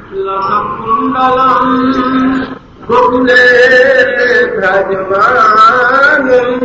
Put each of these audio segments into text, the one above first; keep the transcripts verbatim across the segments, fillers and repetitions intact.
लसकुण्डलम् गोकुले भ्रजमानम्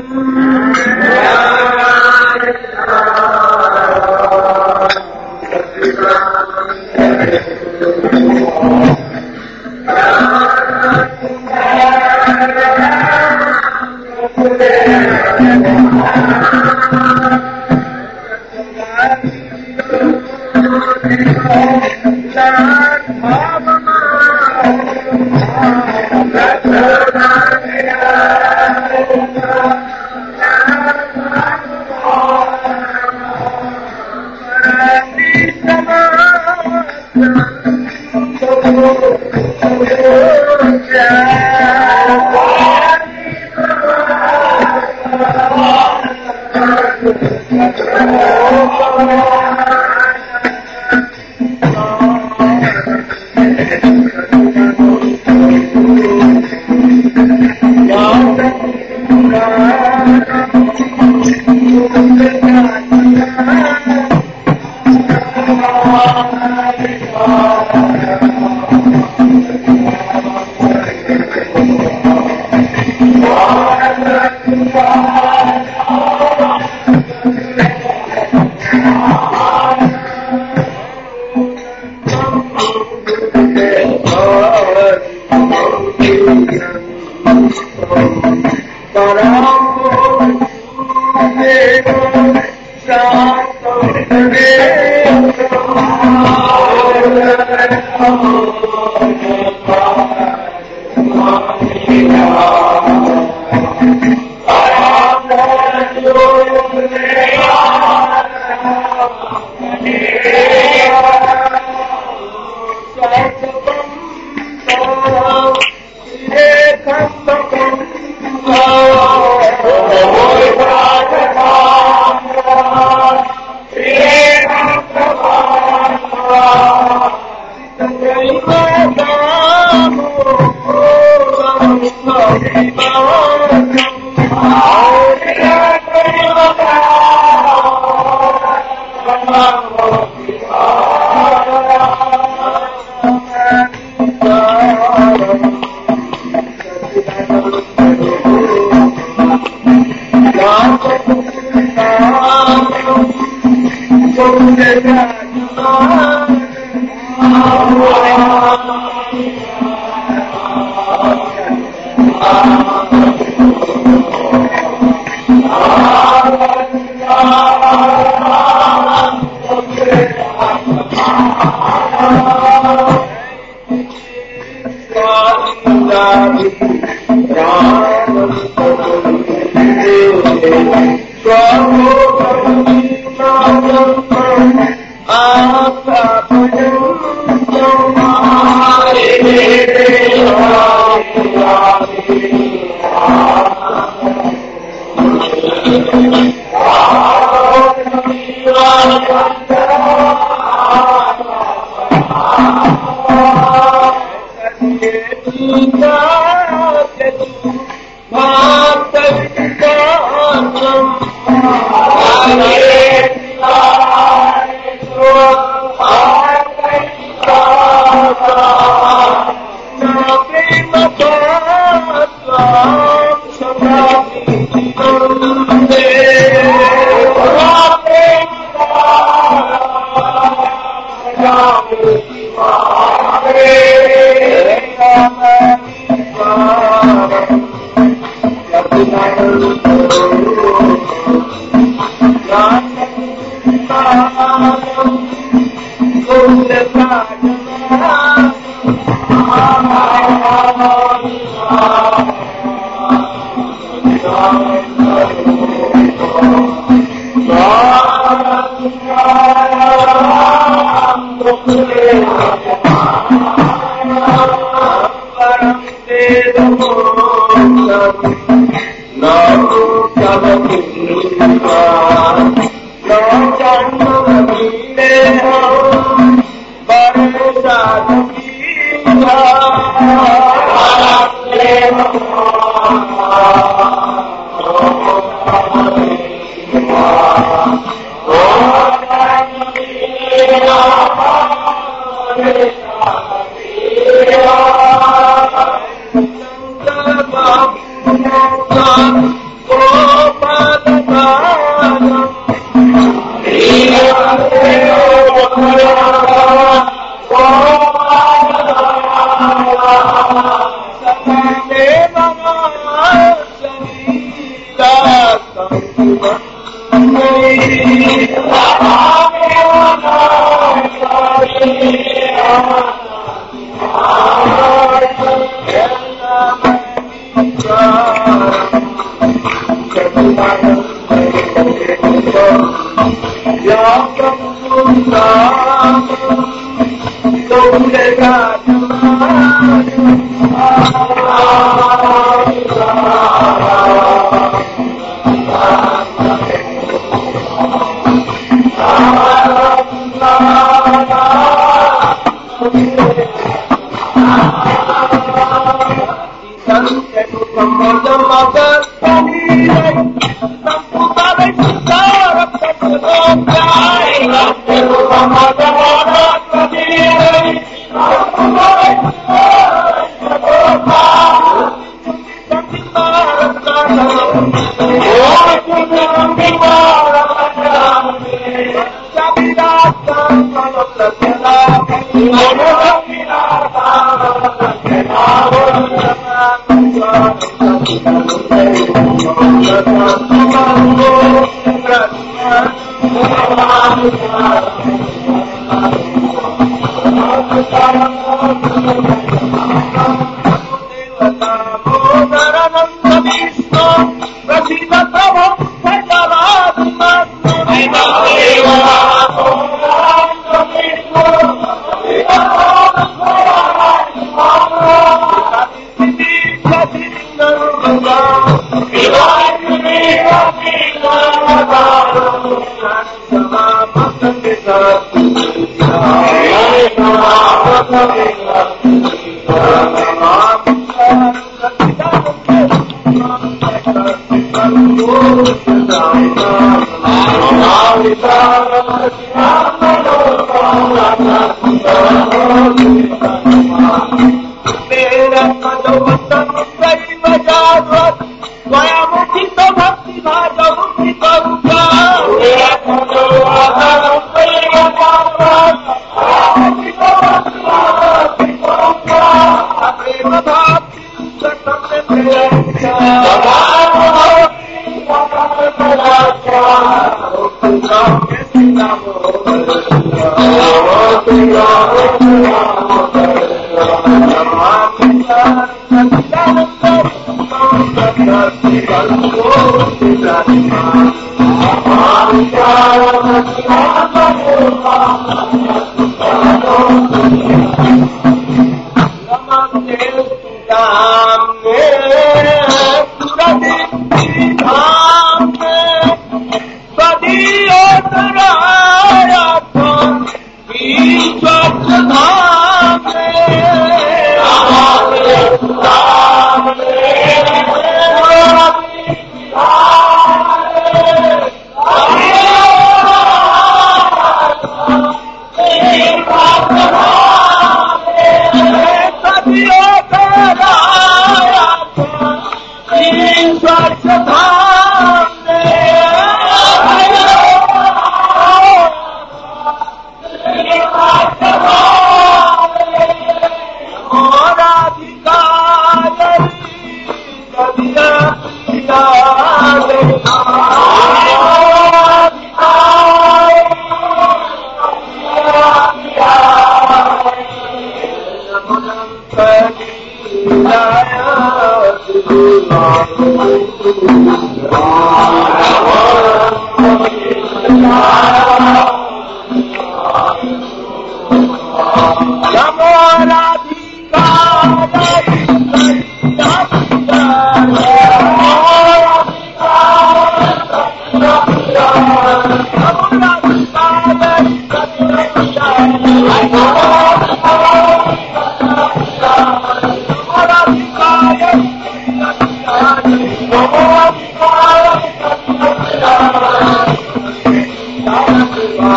Thank you.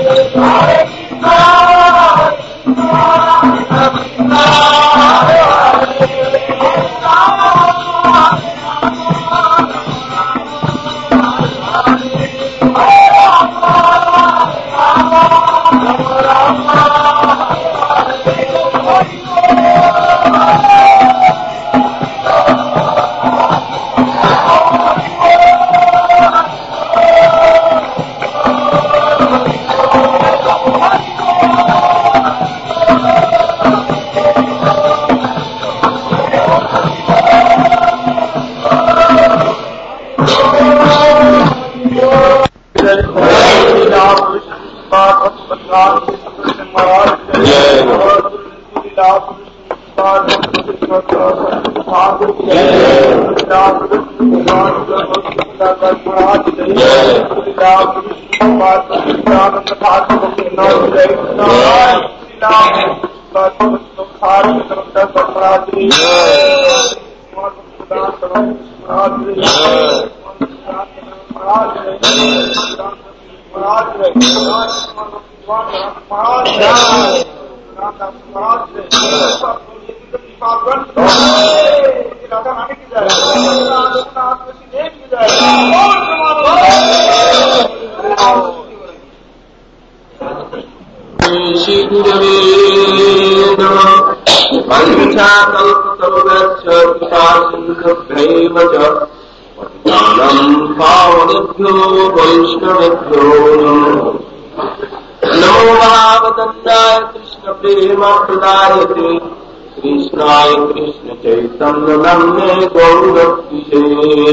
कृष्णाय कृष्ण चैतन्य नाम्ने गौरभक्तिसे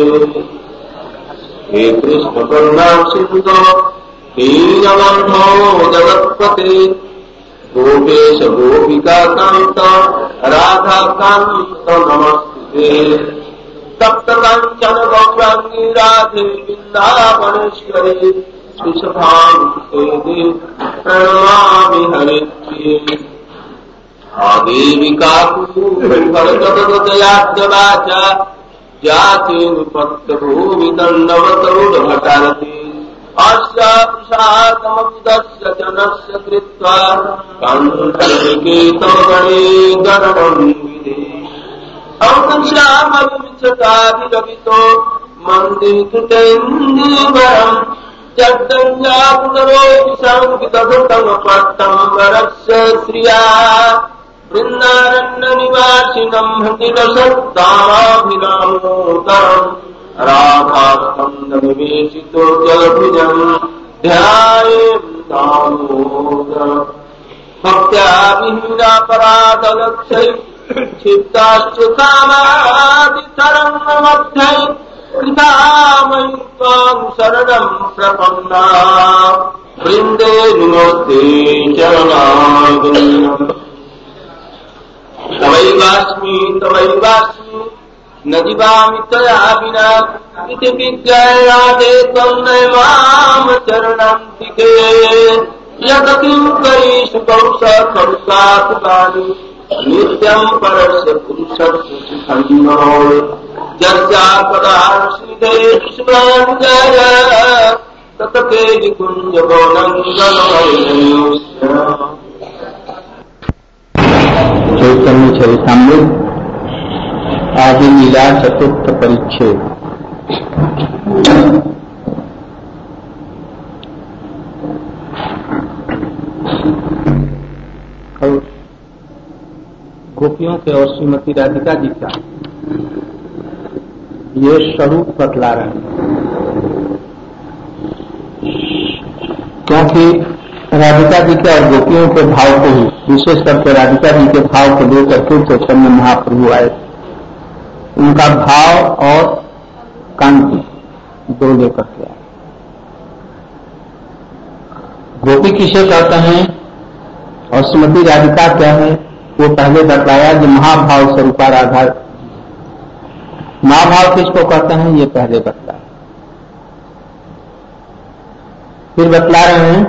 हे कृष्ण करुणा सिंधु दीनबन्धो जगत्पते गोपेश गोपिका कांत राधा कांत नमस्ते तप्त कांचन गौरांगी राधे वृंदावनेश्वरी सुषभानुसेदे प्रणमामि हरिप्रिये आदेविका कुभरतदयाद्यवाचा जाति निपत्तभूमि दण्डवतरुढभटारति अस्य प्रसादममुदस्य जनस्य कृत्वा कण्ठनिकेतं गणे गणवन्विदे अंकश्यामविंशताभिरवितो मन्दिरकृतेन्दीवरम् जड्डञ्जापुनरोऽपि संवितभृतमपट्टम्बरस्य श्रिया वृन्दारण्यनिवासिनम् हृदिरसत्ताभिरामोदरम् राधास्कन्धनिवेशितो जलभुजम् ध्यायेम् दामोदरम् भक्त्या विहीनापराधलक्ष्यै क्षिप्ताश्च कामादितरङ्गमध्यै कृतामयि त्वाम् शरणम् प्रपन्ना वृन्दे नमस्ते चरणारविन्दम् तवैवास्मि तवैवास्मि न जीवामि त्वया विना इति विज्ञायादे त्वम् नैवाम् चरणन्तिके यत् किं करीषु कौशखड्गासुकानि नित्यम् परस्य पुरुषस्य सुखम् जर्जापदाश्रिते विश्वानुजय ततके विकुञ्जवनन्दनमयस्य चैतन्य चरितामृत आदि लीला चतुर्थ परिच्छेद। गोपियों के और श्रीमती राधिका जी का ये स्वरूप बतला रहे हैं, क्योंकि राधिका जी के और गोपियों के भाव को ही, विशेष करके राधिका जी के भाव को लेकर के चैतन्य महाप्रभु आए। उनका भाव और कांति दो लेकर के आए। गोपी किसे कहते हैं और श्रीमती राधिका क्या है, वो पहले बतलाया कि महाभाव स्वरूपा राधा। महाभाव किसको कहते हैं ये पहले बतलाया, फिर बतला रहे हैं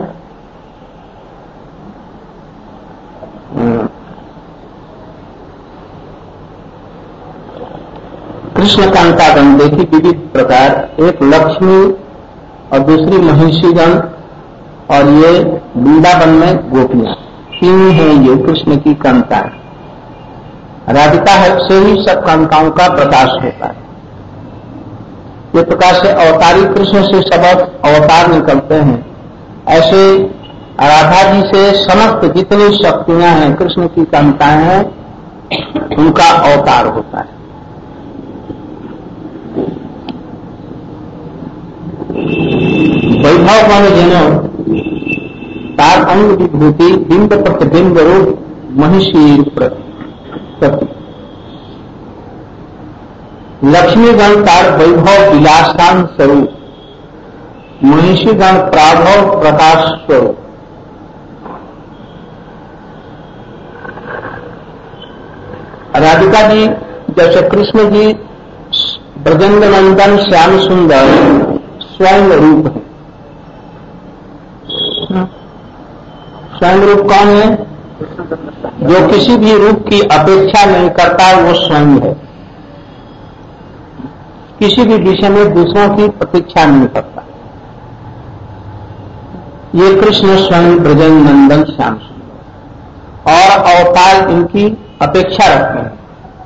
कृष्ण कांतागण। देखी विविध प्रकार, एक लक्ष्मी और दूसरी महिषीगण और ये वृंदावन में गोपियां तीन हैं, ये कृष्ण की कांताएं। राधिका है से ही सब कांताओं का प्रकाश होता है। ये प्रकाश से अवतारी कृष्ण से सब अवतार निकलते हैं। ऐसे राधा जी से समस्त जितनी शक्तियां हैं, कृष्ण की कांताएं हैं, उनका अवतार होता है। वैभव मान जनो तार अंग विभूति बिंब प्रतिबिंब रूप महिषी प्रति लक्ष्मीगण तार वैभव विलासान स्वरूप महिषीगण प्राभव प्रकाश स्वरूप। राधिका जी जैसे कृष्ण जी ब्रजेंद्र नंदन श्याम सुंदर स्वयं रूप है। स्वयं रूप कौन है? जो किसी भी रूप की अपेक्षा नहीं करता, वो स्वयं है। किसी भी विषय में दूसरों की प्रतीक्षा नहीं करता। ये कृष्ण स्वयं ब्रजेंद्र नंदन श्याम सुंदर और अवतार इनकी अपेक्षा रखते हैं।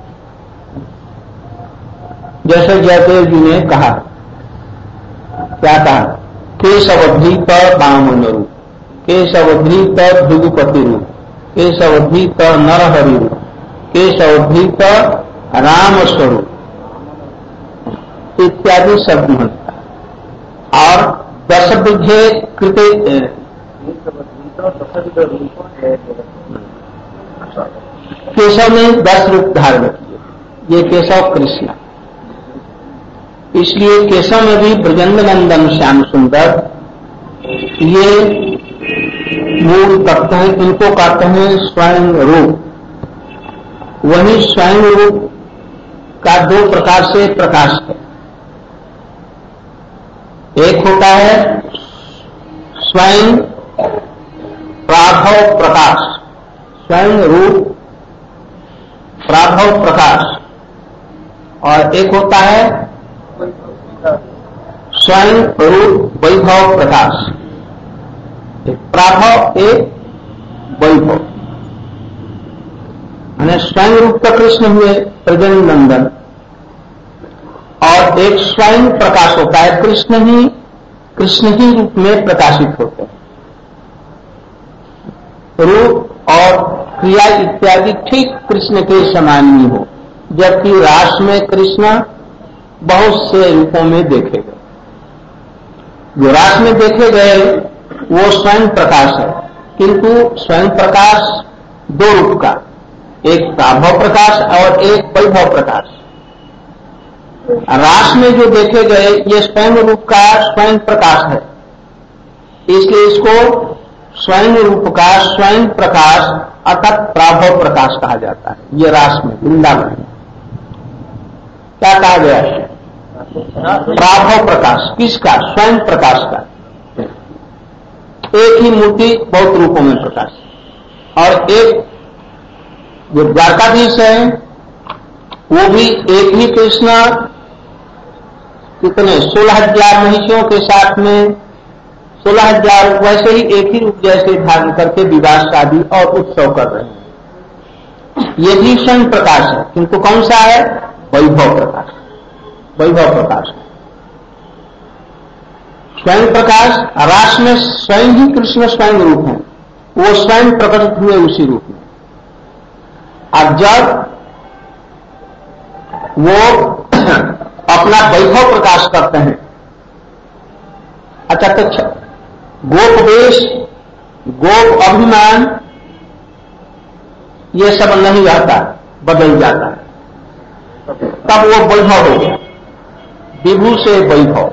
जैसे जयदेव जी ने कहा, क्या कहा? केशवधीत बामन रूप, केशवधीत भृगुपति रूप, केशवधीत नरहरि रूप, केशवधीत राम स्वरूप इत्यादि शब्द मिलता है। और दस विधे कृते केशव ने दस रूप धारण किए। ये केशव कृष्ण, इसलिए केशव में भी ब्रजेंद्र नंदन श्याम सुंदर ये मूल तत्व हैं। इनको कहते हैं स्वयं रूप। वही स्वयं रूप का दो प्रकार से प्रकाश है। एक होता है स्वयं प्राभव प्रकाश, स्वयं रूप प्राभव प्रकाश, और एक होता है स्वयं रूप वैभव प्रकाश। एक प्राभव, एक वैभव। यानी स्वयं रूप का कृष्ण हुए ब्रजेंद्र नंदन, और एक स्वयं प्रकाश होता है। कृष्ण ही कृष्ण ही रूप में प्रकाशित होते हैं। रूप और क्रिया इत्यादि ठीक कृष्ण के समान ही हो, जबकि रास में कृष्ण बहुत से रूपों में देखे गए। जो रास में देखे गए वो स्वयं प्रकाश है, किंतु स्वयं प्रकाश दो रूप का, एक प्राभव प्रकाश और एक वैभव प्रकाश। रास में जो देखे गए ये स्वयं रूप का स्वयं प्रकाश है, इसलिए इसको स्वयं रूप का स्वयं प्रकाश अर्थात प्राभव प्रकाश कहा जाता है। ये रास में वृंदावन में क्या कहा गया है? प्राभव प्रकाश। किसका? स्वयं प्रकाश का। एक ही मूर्ति बहुत रूपों में प्रकाश, और एक जो द्वारकाधीश है वो भी एक ही कृष्ण कितने सोलह हजार महिषियों के साथ में सोलह हजार वैसे ही एक ही रूप जैसे धारण करके विवाह शादी और उत्सव कर रहे हैं। ये भी स्वयं प्रकाश है, किंतु कौन सा है? वैभव प्रकाश। वैभव प्रकाश स्वयं प्रकाश। रास में स्वयं ही कृष्ण स्वयं रूप है, वो स्वयं प्रकट हुए उसी रूप में। अब जब वो अपना वैभव प्रकाश करते हैं, अच्छा तो गोप वेश, गोप अभिमान ये सब नहीं रहता, बदल जाता है, तब वो वैभव हो गया। विभू से वैभव।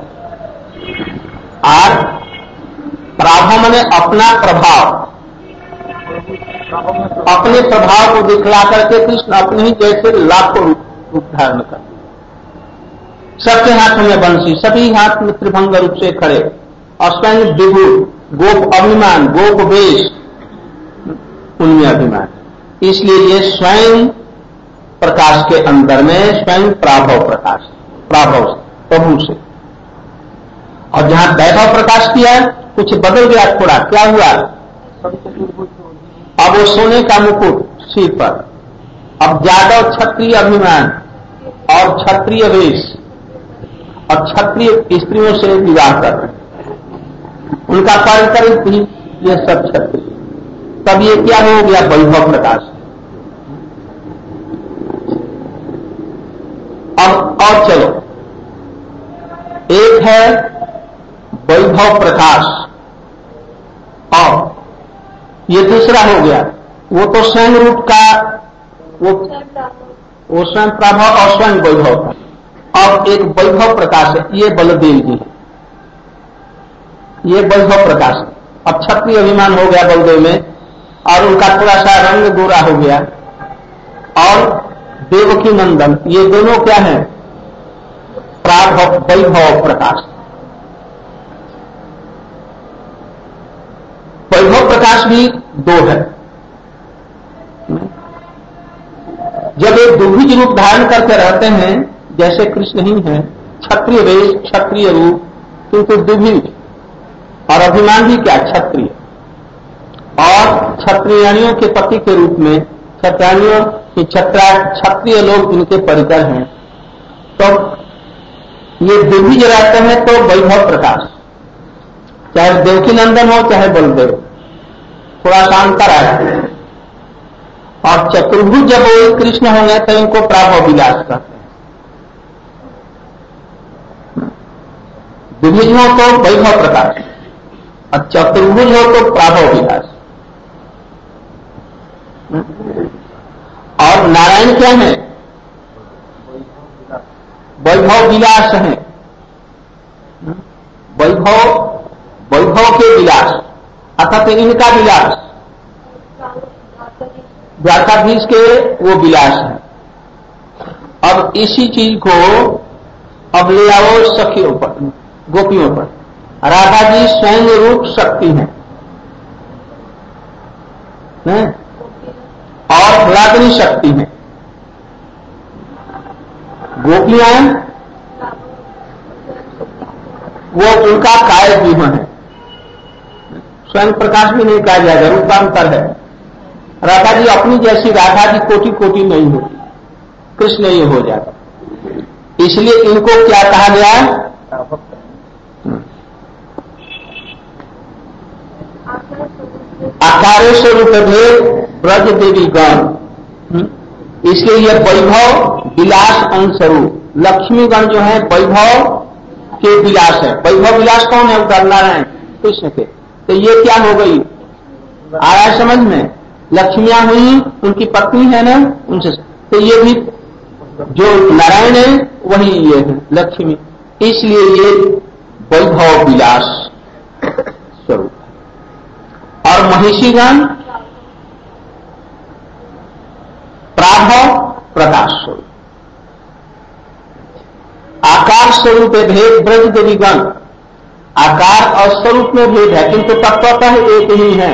और प्राभव माने अपना प्रभाव, अपने प्रभाव को दिखला करके कृष्ण अपने ही जैसे लाखों रूप धारण कर, सबके हाथों में बंसी, सभी हाथ में त्रिभंग रूप से खड़े, और स्वयं विभू, गोप अभिमान, गोप वेश, उनमें अभिमान। इसलिए ये स्वयं प्रकाश के अंदर में स्वयं प्राभव प्रकाश, प्राभव प्रभु से। और जहां वैभव प्रकाश किया कुछ बदल गया थोड़ा, क्या हुआ? अब वो सोने का मुकुट सिर पर, अब जादव क्षत्रिय अभिमान और क्षत्रिय वेश और क्षत्रिय स्त्रियों से विवाह कर रहे हैं, उनका पारंपरिक भी ये सब क्षत्रिय। तब ये क्या हो गया? वैभव प्रकाश। अब और चलो, एक है वैभव प्रकाश और ये दूसरा हो गया, वो तो स्वयं रूप का, वो वो स्वयं प्रभाव और स्वयं वैभव का। अब एक वैभव प्रकाश है, ये बलदेव जी, ये वैभव प्रकाश है। अब क्षत्रिय अभिमान हो गया बलदेव में और उनका थोड़ा सा रंग गोरा हो गया। और देवकी नंदन, ये दोनों क्या है? प्राभव वैभव प्रकाश। वैभव प्रकाश भी दो है। जब एक दुर्भिज रूप धारण करके रहते हैं, जैसे कृष्ण ही है, क्षत्रिय वेश, क्षत्रिय रूप, किंतु दुर्भिज, और अभिमान भी क्या? क्षत्रिय। और क्षत्रियाणियों के पति के रूप में, क्षत्रियाणियों की क्षत्रिय लोग इनके परिकर हैं, तो ये दुर्भिज रहते हैं तो वैभव प्रकाश, चाहे देवकी नंदन हो चाहे बलदेव, थोड़ा सा अंतर आया। और चतुर्भुज जब वो कृष्ण होंगे तो इनको प्राभव विलास कहते हैं। द्विभुज हो तो वैभव प्रकाश और चतुर्भुज हो तो प्राभव विलास। और नारायण क्या है? वैभव विलास है। वैभव वैभव के विलास अर्थात इनका विलास, द्वारकाधीश के वो विलास है। अब इसी चीज को अब ले आओ सखियों पर, गोपियों पर। राधा जी स्वयं रूप शक्ति है, है? और भलाग्नि शक्ति है। गोपियां वो उनका काय व्यूह है, स्वयं प्रकाश भी नहीं कहा जाएगा, रूपांतर है। राधा जी अपनी जैसी राधा जी कोटि कोटि नहीं होती, कृष्ण ये हो जाता, इसलिए इनको क्या कहा गया? आकारे स्वरूप भेद ब्रज देवी गण, इसलिए यह वैभव विलास अंशरूप। लक्ष्मी गण जो है वैभव के विलास है। वैभव विलास कौन है? उधर नारायण कृष्ण के। तो ये क्या हो गई? आया समझ में? लक्ष्मियां हुई, उनकी पत्नी है ना, उनसे, तो ये भी जो नारायण है वही ये है लक्ष्मी, इसलिए ये वैभव विलास स्वरूप। और महिषीगण प्राभव प्रकाश स्वरूप। आकार स्वरूप भेद ब्रज देवीगण, आकार और स्वरूप में भेद है किंतु तत्वतः एक ही है।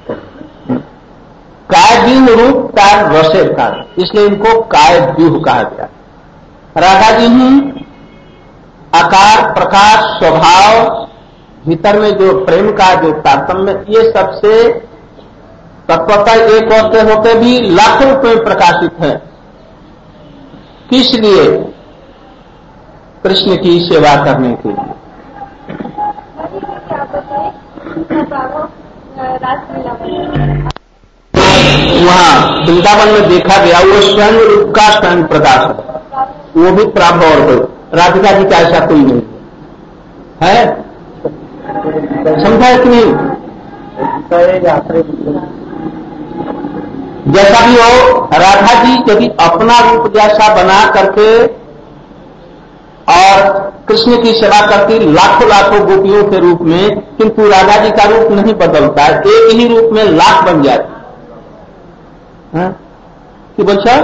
काय व्यूह रूप काय रसे का, इसलिए इनको काय व्यूह कहा गया। राधा जी ही आकार प्रकाश स्वभाव भीतर में जो प्रेम का जो तारतम्य, ये सबसे तत्वतः एक होते होते भी लाखों रूप में प्रकाशित है। किस लिए? कृष्ण की सेवा करने के लिए। वहां वृंदावन में देखा गया वो स्वयं रूप का स्वयं प्रकाश है, वो भी प्राभव और कोई। राधिका जी का ऐसा कोई नहीं है, समझा कि नहीं? जैसा भी हो, राधा जी यदि अपना रूप जैसा बना करके और कृष्ण की सेवा करती लाखों लाखों गोपियों के रूप में, किंतु राधा जी का रूप नहीं बदलता, एक ही रूप में लाख बन जाती है कि बच्चा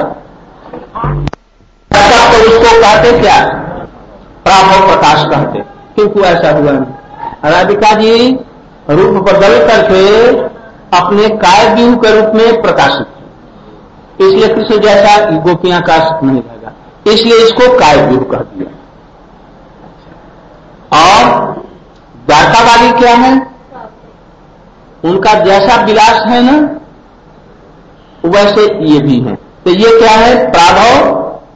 तो उसको कहते क्या? प्राभव प्रकाश कहते, किंतु ऐसा हुआ नहीं। राधिका जी रूप बदल करके अपने काय व्यूह के रूप में प्रकाशित, इसलिए कृष्ण जैसा गोपियां का नहीं रहेगा, इसलिए इसको काय व्यूह कह दिया। और द्वारका वाली क्या है? उनका जैसा विलास है ना वैसे ये भी है। तो ये क्या है? प्राभव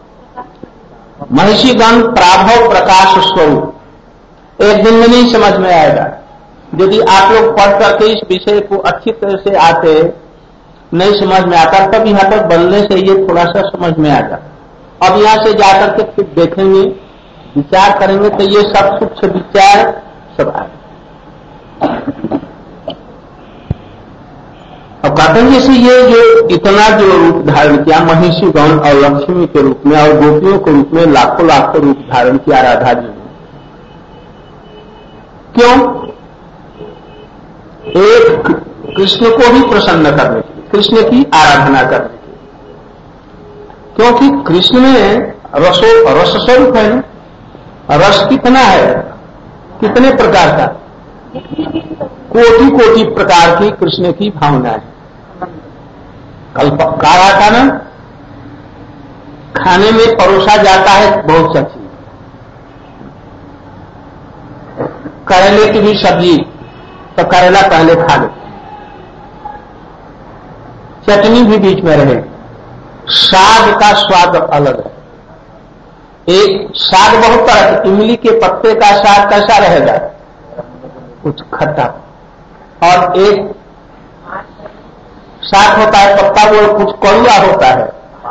महिषीगण प्राभव प्रकाश स्वरूप। एक दिन में नहीं समझ में आएगा। यदि आप लोग पढ़ करके इस विषय को अच्छी तरह से आते, नहीं समझ में आता, तब यहां तक बनने से ये थोड़ा सा समझ में आ जाता। अब यहां से जाकर के फिर देखेंगे, विचार करेंगे तो ये सब सूक्ष्म विचार सब आए। अब कहते हैं जैसे ये जो इतना जो रूप धारण किया महिषी गण और लक्ष्मी के रूप में और गोपियों के रूप में लाखों लाखों रूप धारण किया राधा जी ने, क्यों? एक कृष्ण को ही प्रसन्न करने के लिए, कृष्ण की आराधना करने के लिए। क्योंकि कृष्ण में रसो रस स्वरूप है ना। रस कितना है? कितने प्रकार का? कोटि कोटि प्रकार की कृष्ण की भावना है। कल कहा रहा था ना, खाने में परोसा जाता है बहुत सा चीज, करेले की भी सब्जी, तो करेला पहले खा ले, चटनी भी बीच में रहे। साग का स्वाद अलग है। एक साग बहुत तरह के, इमली के पत्ते का साग कैसा रहेगा? कुछ खट्टा। और एक साग होता है पत्ता, वो कुछ कड़वा होता है।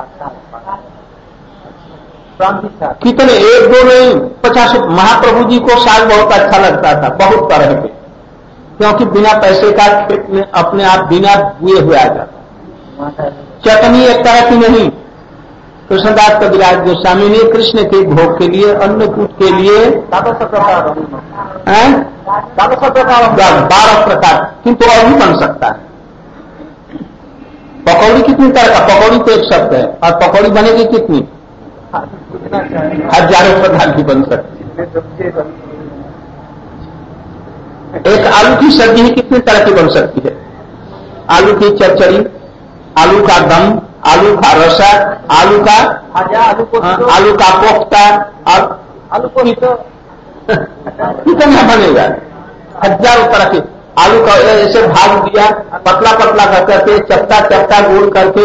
कितने, एक दो नहीं, पचास। महाप्रभु जी को साग बहुत अच्छा लगता था, बहुत तरह के, क्योंकि बिना पैसे का खेत में अपने आप बिना बुए हुए आ जाता। चटनी एक तरह की नहीं। कृष्णदास कविराज गोस्वामी ने कृष्ण के भोग के लिए, अन्नकूट के लिए बारह प्रकार, किंतु और भी बन सकता है। पकौड़ी कितनी तरह का? पकौड़ी तो एक शब्द है, और पकौड़ी बनेगी कितनी? हजारों प्रकार की बन सकती है। एक आलू की सब्जी कितनी तरह की बन सकती है? आलू की चरचरी, आलू का दम, आलू का रसा, आलू का आलू को आलू का कोफ्ता, और आलू को ही तो कितना बनेगा? हजारों तरह के। आलू का ऐसे भाग दिया, पतला पतला कर करके, चपटा चपटा गोल करके,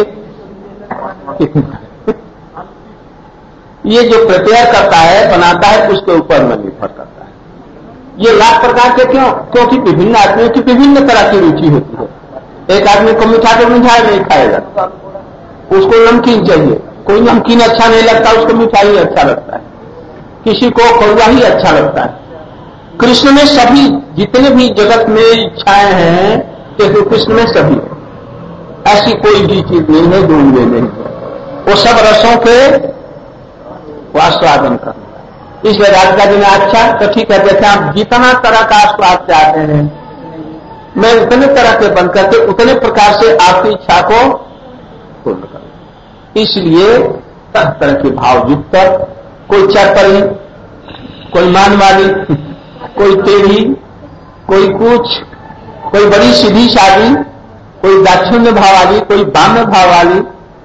ये जो प्रिपेयर करता है, बनाता है, उसके ऊपर में निर्भर करता है। ये लाख प्रकार के क्यों? क्योंकि विभिन्न आदमियों की विभिन्न तरह की रुचि होती है। एक आदमी को मीठा तो मिठाई नहीं खाएगा, उसको नमकीन चाहिए। कोई नमकीन अच्छा नहीं लगता, उसको मिठाई अच्छा लगता है। किसी को कड़वा ही अच्छा लगता है। कृष्ण में सभी, जितने भी जगत में इच्छाएं हैं, तो कृष्ण में सभी है। ऐसी कोई भी चीज नहीं है जो उनमें नहीं है। वो सब रसों के स्वादन करना। इसलिए राधिका जी ने अच्छा तो ठीक है, जैसे आप जितना तरह का स्वाद चाहते हैं, मैं उतने तरह के बन करके उतने प्रकार से आपकी इच्छा को पूर्ण करूं। इसलिए तरह तरह के भाव युक्त, कोई चरपरी, कोई मानवाली, कोई टेढ़ी, कोई कुछ, कोई बड़ी सीधी शादी, कोई दाक्षिण्य भाव वाली, कोई बाम्य भाव वाली,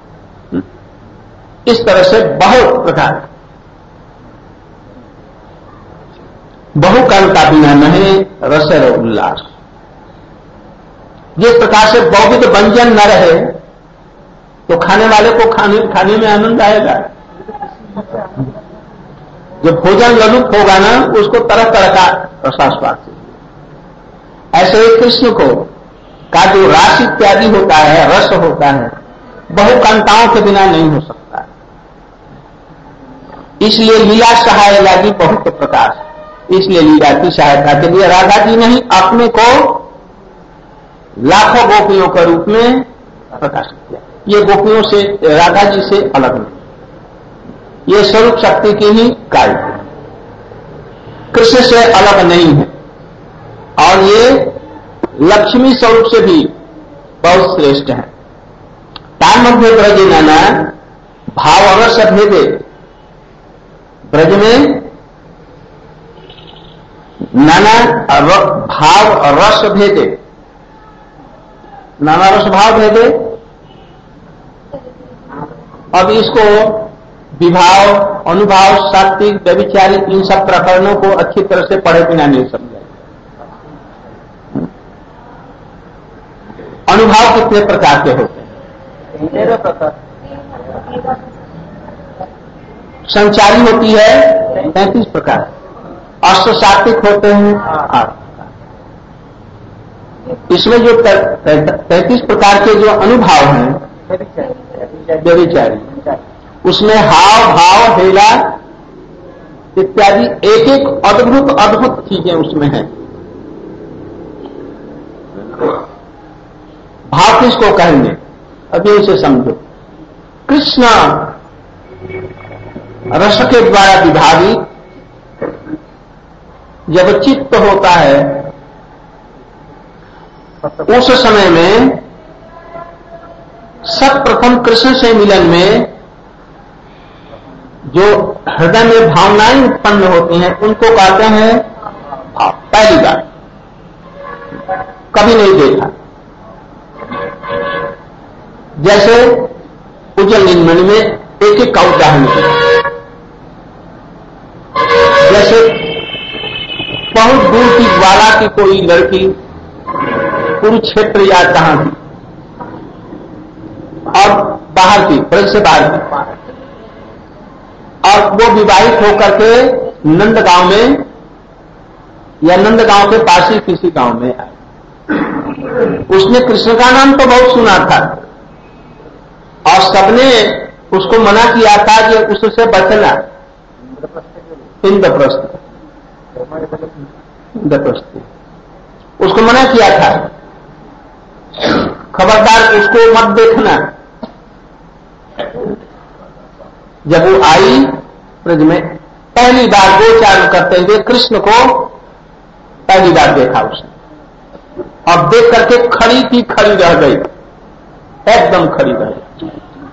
इस तरह से बहुत प्रकार। बहुकाल का बिना नहीं रस उल्लास। जिस प्रकार से बहुविध व्यंजन न रहे तो खाने वाले को खाने खाने में आनंद आएगा। जब भोजन ललुप होगा ना, उसको तरह तरह का रसास्वाद चाहिए। ऐसे ही कृष्ण को का जो रास इत्यादि होता है, रस होता है, बहुकांताओं के बिना नहीं हो सकता है। इसलिए लीला सहाय लगी बहुत प्रकाश। इसलिए लीला की सहायता के लिए राधा जी ने ही अपने को लाखों गोपियों के रूप में प्रकाशित किया। ये गोपियों से, राधा जी से अलग नहीं, ये स्वरूप शक्ति की ही कार्य है, कृष्ण से अलग नहीं है। और ये लक्ष्मी स्वरूप से भी बहुत श्रेष्ठ है। तान मध्य ब्रज नाना भाव रस भेदे। ब्रज में नाना भाव रस भेदे, नाना रस भाव भेदे। अब इसको विभाव, अनुभाव, सात्विक, व्यभिचारी, इन सब प्रकरणों को अच्छी तरह से पढ़े बिना नहीं समझा। अनुभाव कितने प्रकार के होते हैं? तेरह प्रकार। संचारी होती है तैंतीस प्रकार, अष्टसात्विक होते हैं आठ। इसमें जो तैंतीस प्रकार के जो अनुभाव हैं व्यभिचारी, उसमें हाव भाव हेला इत्यादि एक एक अद्भुत अद्भुत चीजें उसमें हैं। भाव किसको कहेंगे अभी इसे समझो। कृष्ण रस के द्वारा विभाजित जब चित्त होता है उस समय में सर्वप्रथम कृष्ण से मिलन में जो हृदय में भावनाएं उत्पन्न होती हैं उनको कहते हैं भाव। पहली बार कभी नहीं देखा। जैसे उज्जवल नीलमणि में एक एक का उदाहरण है। जैसे बहुत दूर की ग्वाला की कोई लड़की कुरुक्षेत्र या कहां थी और बाहर थी, ब्रज से बाहर थी, और वो विवाहित होकर के नंदगांव में या नंदगांव के पास ही किसी गांव में आई। उसने कृष्ण का नाम तो बहुत सुना था और सबने उसको मना किया था कि उससे बचना। इंद्रप्रस्थ इंद्रप्रस्थ उसको मना किया था, खबरदार उसको मत देखना। जब वो आई ब्रज में पहली बार गोचारण करते हुए कृष्ण को पहली बार देखा उसने, और देख करके खड़ी की खड़ी रह गई, एकदम खड़ी रह गई।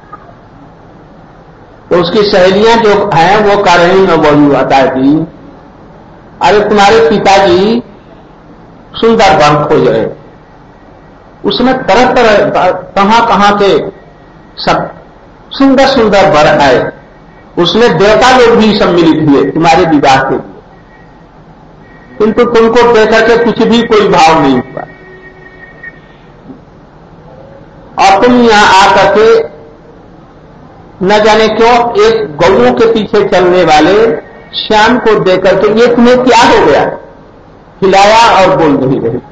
तो उसकी सहेलियां जो हैं वो कह रही न बोलू आता थी, अरे तुम्हारे पिताजी सुंदर वर खोज रहे। उसमें तरह तरह कहां कहां के सब सुंदर सुंदर वर आए। उसमें देवता लोग भी सम्मिलित हुए तुम्हारे विवाह के लिए, किंतु तुमको देकर के कुछ भी कोई भाव नहीं हुआ और तुम यहां आकर के न जाने क्यों एक गौओं के पीछे चलने वाले श्याम को देकर के ये तुम्हें क्या हो गया, खिलाया और बोल नहीं रही।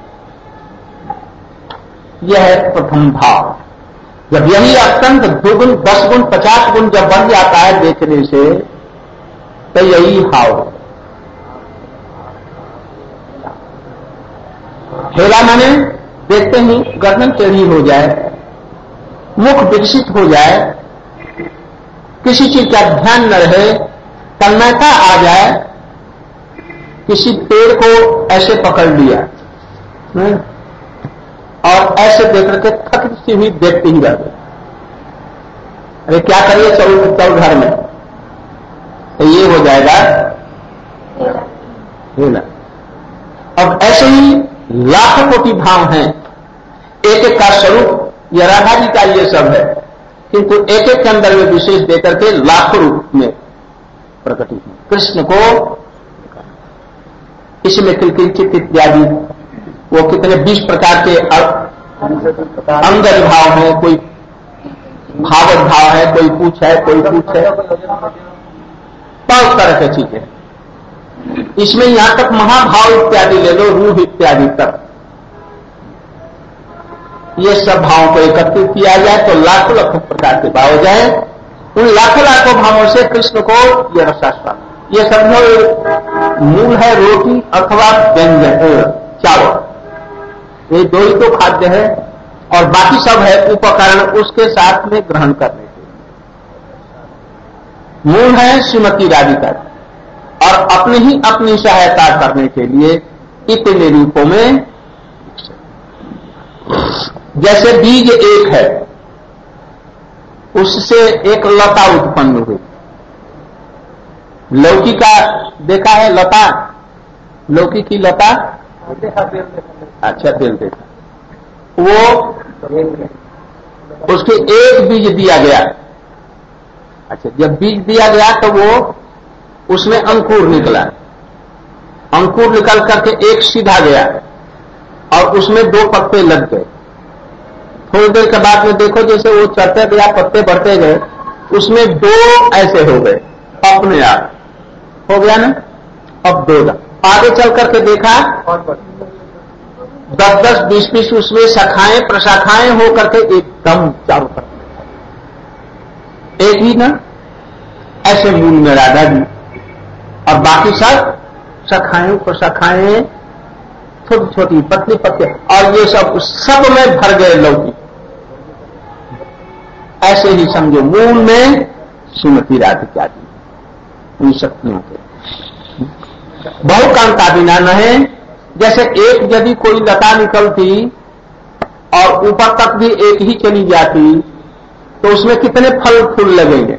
यह है प्रथम भाव। जब यही अत्यंत दो गुण दस गुण पचास गुण जब बढ़ जाता है देखने से, तो यही भाव है। हेला माने देखते ही गर्दन टेढ़ी हो जाए, मुख विकसित हो जाए, किसी चीज का ध्यान न रहे, तन्मयता आ जाए, किसी पेड़ को ऐसे पकड़ लिया और ऐसे देख करके थक सी हुई देखते ही रह गए। अरे क्या करिए चल चल घर में, तो ये हो जाएगा हेला। अब ऐसे ही लाखों कोटि भाव हैं, एक एक का स्वरूप या राधा जी का ये सब है, किंतु एक एक के अंदर में विशेष देकर के लाखों रूप में प्रकट हुए। कृष्ण को इसमें किलकिंचित इत्यादि वो कितने बीस प्रकार के अंगद भाव है, कोई भावक भाव है, कोई पूछ है, कोई पूछ है, पांच तरह की चीजें। इसमें यहां तक महाभाव इत्यादि ले लो, रूह इत्यादि तक, ये सब भावों को एकत्रित किया जाए तो लाखों लाखों प्रकार के भाव हो जाए। उन लाखों लाखों भावों से कृष्ण को यह रसास्वाद, ये समझो मूल है रोटी अथवा व्यंजन चावल, ये दो ही तो खाद्य है और बाकी सब है उपकरण उसके साथ में ग्रहण करने के। मूल है श्रीमती राधिका और अपनी ही अपनी सहायता करने के लिए इतने रूपों में। जैसे बीज एक है, उससे एक लता उत्पन्न हुई। लौकी का देखा है लता, लौकी की लता, अच्छा तेल देखा, वो उसके एक बीज दिया गया। अच्छा जब बीज दिया गया तो वो उसमें अंकुर निकला, अंकुर निकल करके एक सीधा गया और उसमें दो पत्ते लग गए, थोड़ी देर के बाद में देखो जैसे वो चढ़ते गया, पत्ते बढ़ते गए, उसमें दो ऐसे हो गए अपने आप, हो गया ना। अब दो आगे चल करके देखा दस दस बीस बीस उसमें शाखाएं प्रशाखाएं हो करके एकदम चारों तरफ एक ही ना, ऐसे मूल में राधा जी, और बाकी सब शाखाएं प्रशाखाएं छोटी छोटी पतली पतली, और ये सब सब में भर गए लौकी। ऐसे ही समझो मूल में श्रीमती राधिका जी उन शक्तियों के बहुकांता बिना न है। जैसे एक यदि कोई लता निकलती और ऊपर तक भी एक ही चली जाती तो उसमें कितने फल फूल लगेंगे?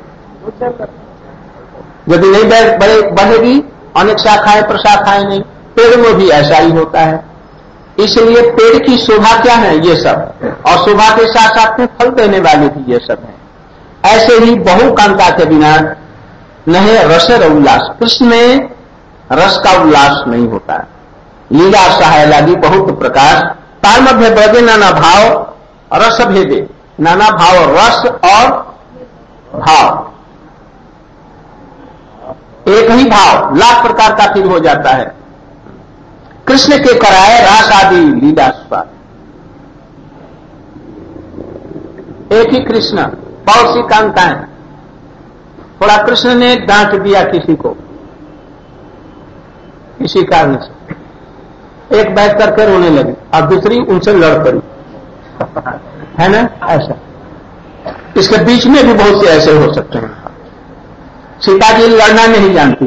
यदि नहीं बढ़ेगी, अनेक शाखाएं प्रशाखाएं नहीं। पेड़ में भी ऐसा ही होता है। इसलिए पेड़ की शोभा क्या है? ये सब, और शोभा के साथ साथ में फल देने वाले भी ये सब है। ऐसे ही बहुकांता के बिना न है रस और उल्लास। कृष्ण में रस का उल्लास नहीं होता है। लीला सहाय लागी बहुत प्रकाश, तार मध्य बजे नाना भाव रस भेदे, नाना भाव रस और भाव एक ही भाव लाख प्रकार का फिर हो जाता है। कृष्ण के कराए रास आदि लीला स्वाद, एक ही कृष्ण, बहुत सी कांताएं। थोड़ा कृष्ण ने डांट दिया किसी को, किसी कारण से, एक बैठ करके रोने लगी और दूसरी उनसे लड़ पड़ी, है ना? ऐसा इसके बीच में भी बहुत से ऐसे हो सकते हैं। सीता जी लड़ना नहीं जानती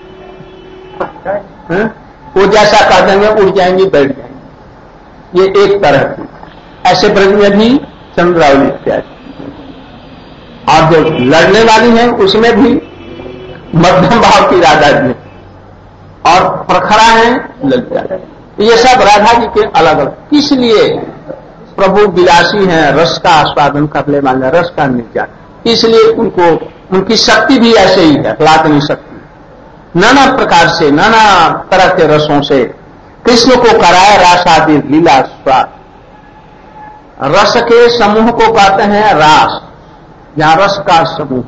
है? वो जैसा कर देंगे उड़ जाएंगी, बैठ जाएंगी, ये एक तरह की। ऐसे ब्रज में भी चंद्रावली इत्यादि, और जो लड़ने वाली है उसमें भी मध्यम भाव की राधा जी और प्रखरा है ललिता। ये सब राधा जी के अलग अलग। इसलिए प्रभु विलासी हैं, रस का आस्वादन करने वाले, रस का निर्यात। इसलिए उनको उनकी शक्ति भी ऐसे ही है, लादनी शक्ति, नाना प्रकार से, नाना तरह के रसों से कृष्ण को कराए रास आदि लीला स्वाद। रस के समूह को कहते हैं रास, जहां रस का समूह।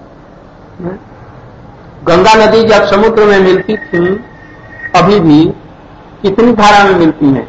गंगा नदी जब समुद्र में मिलती थी, अभी भी कितनी धारा में मिलती हैं?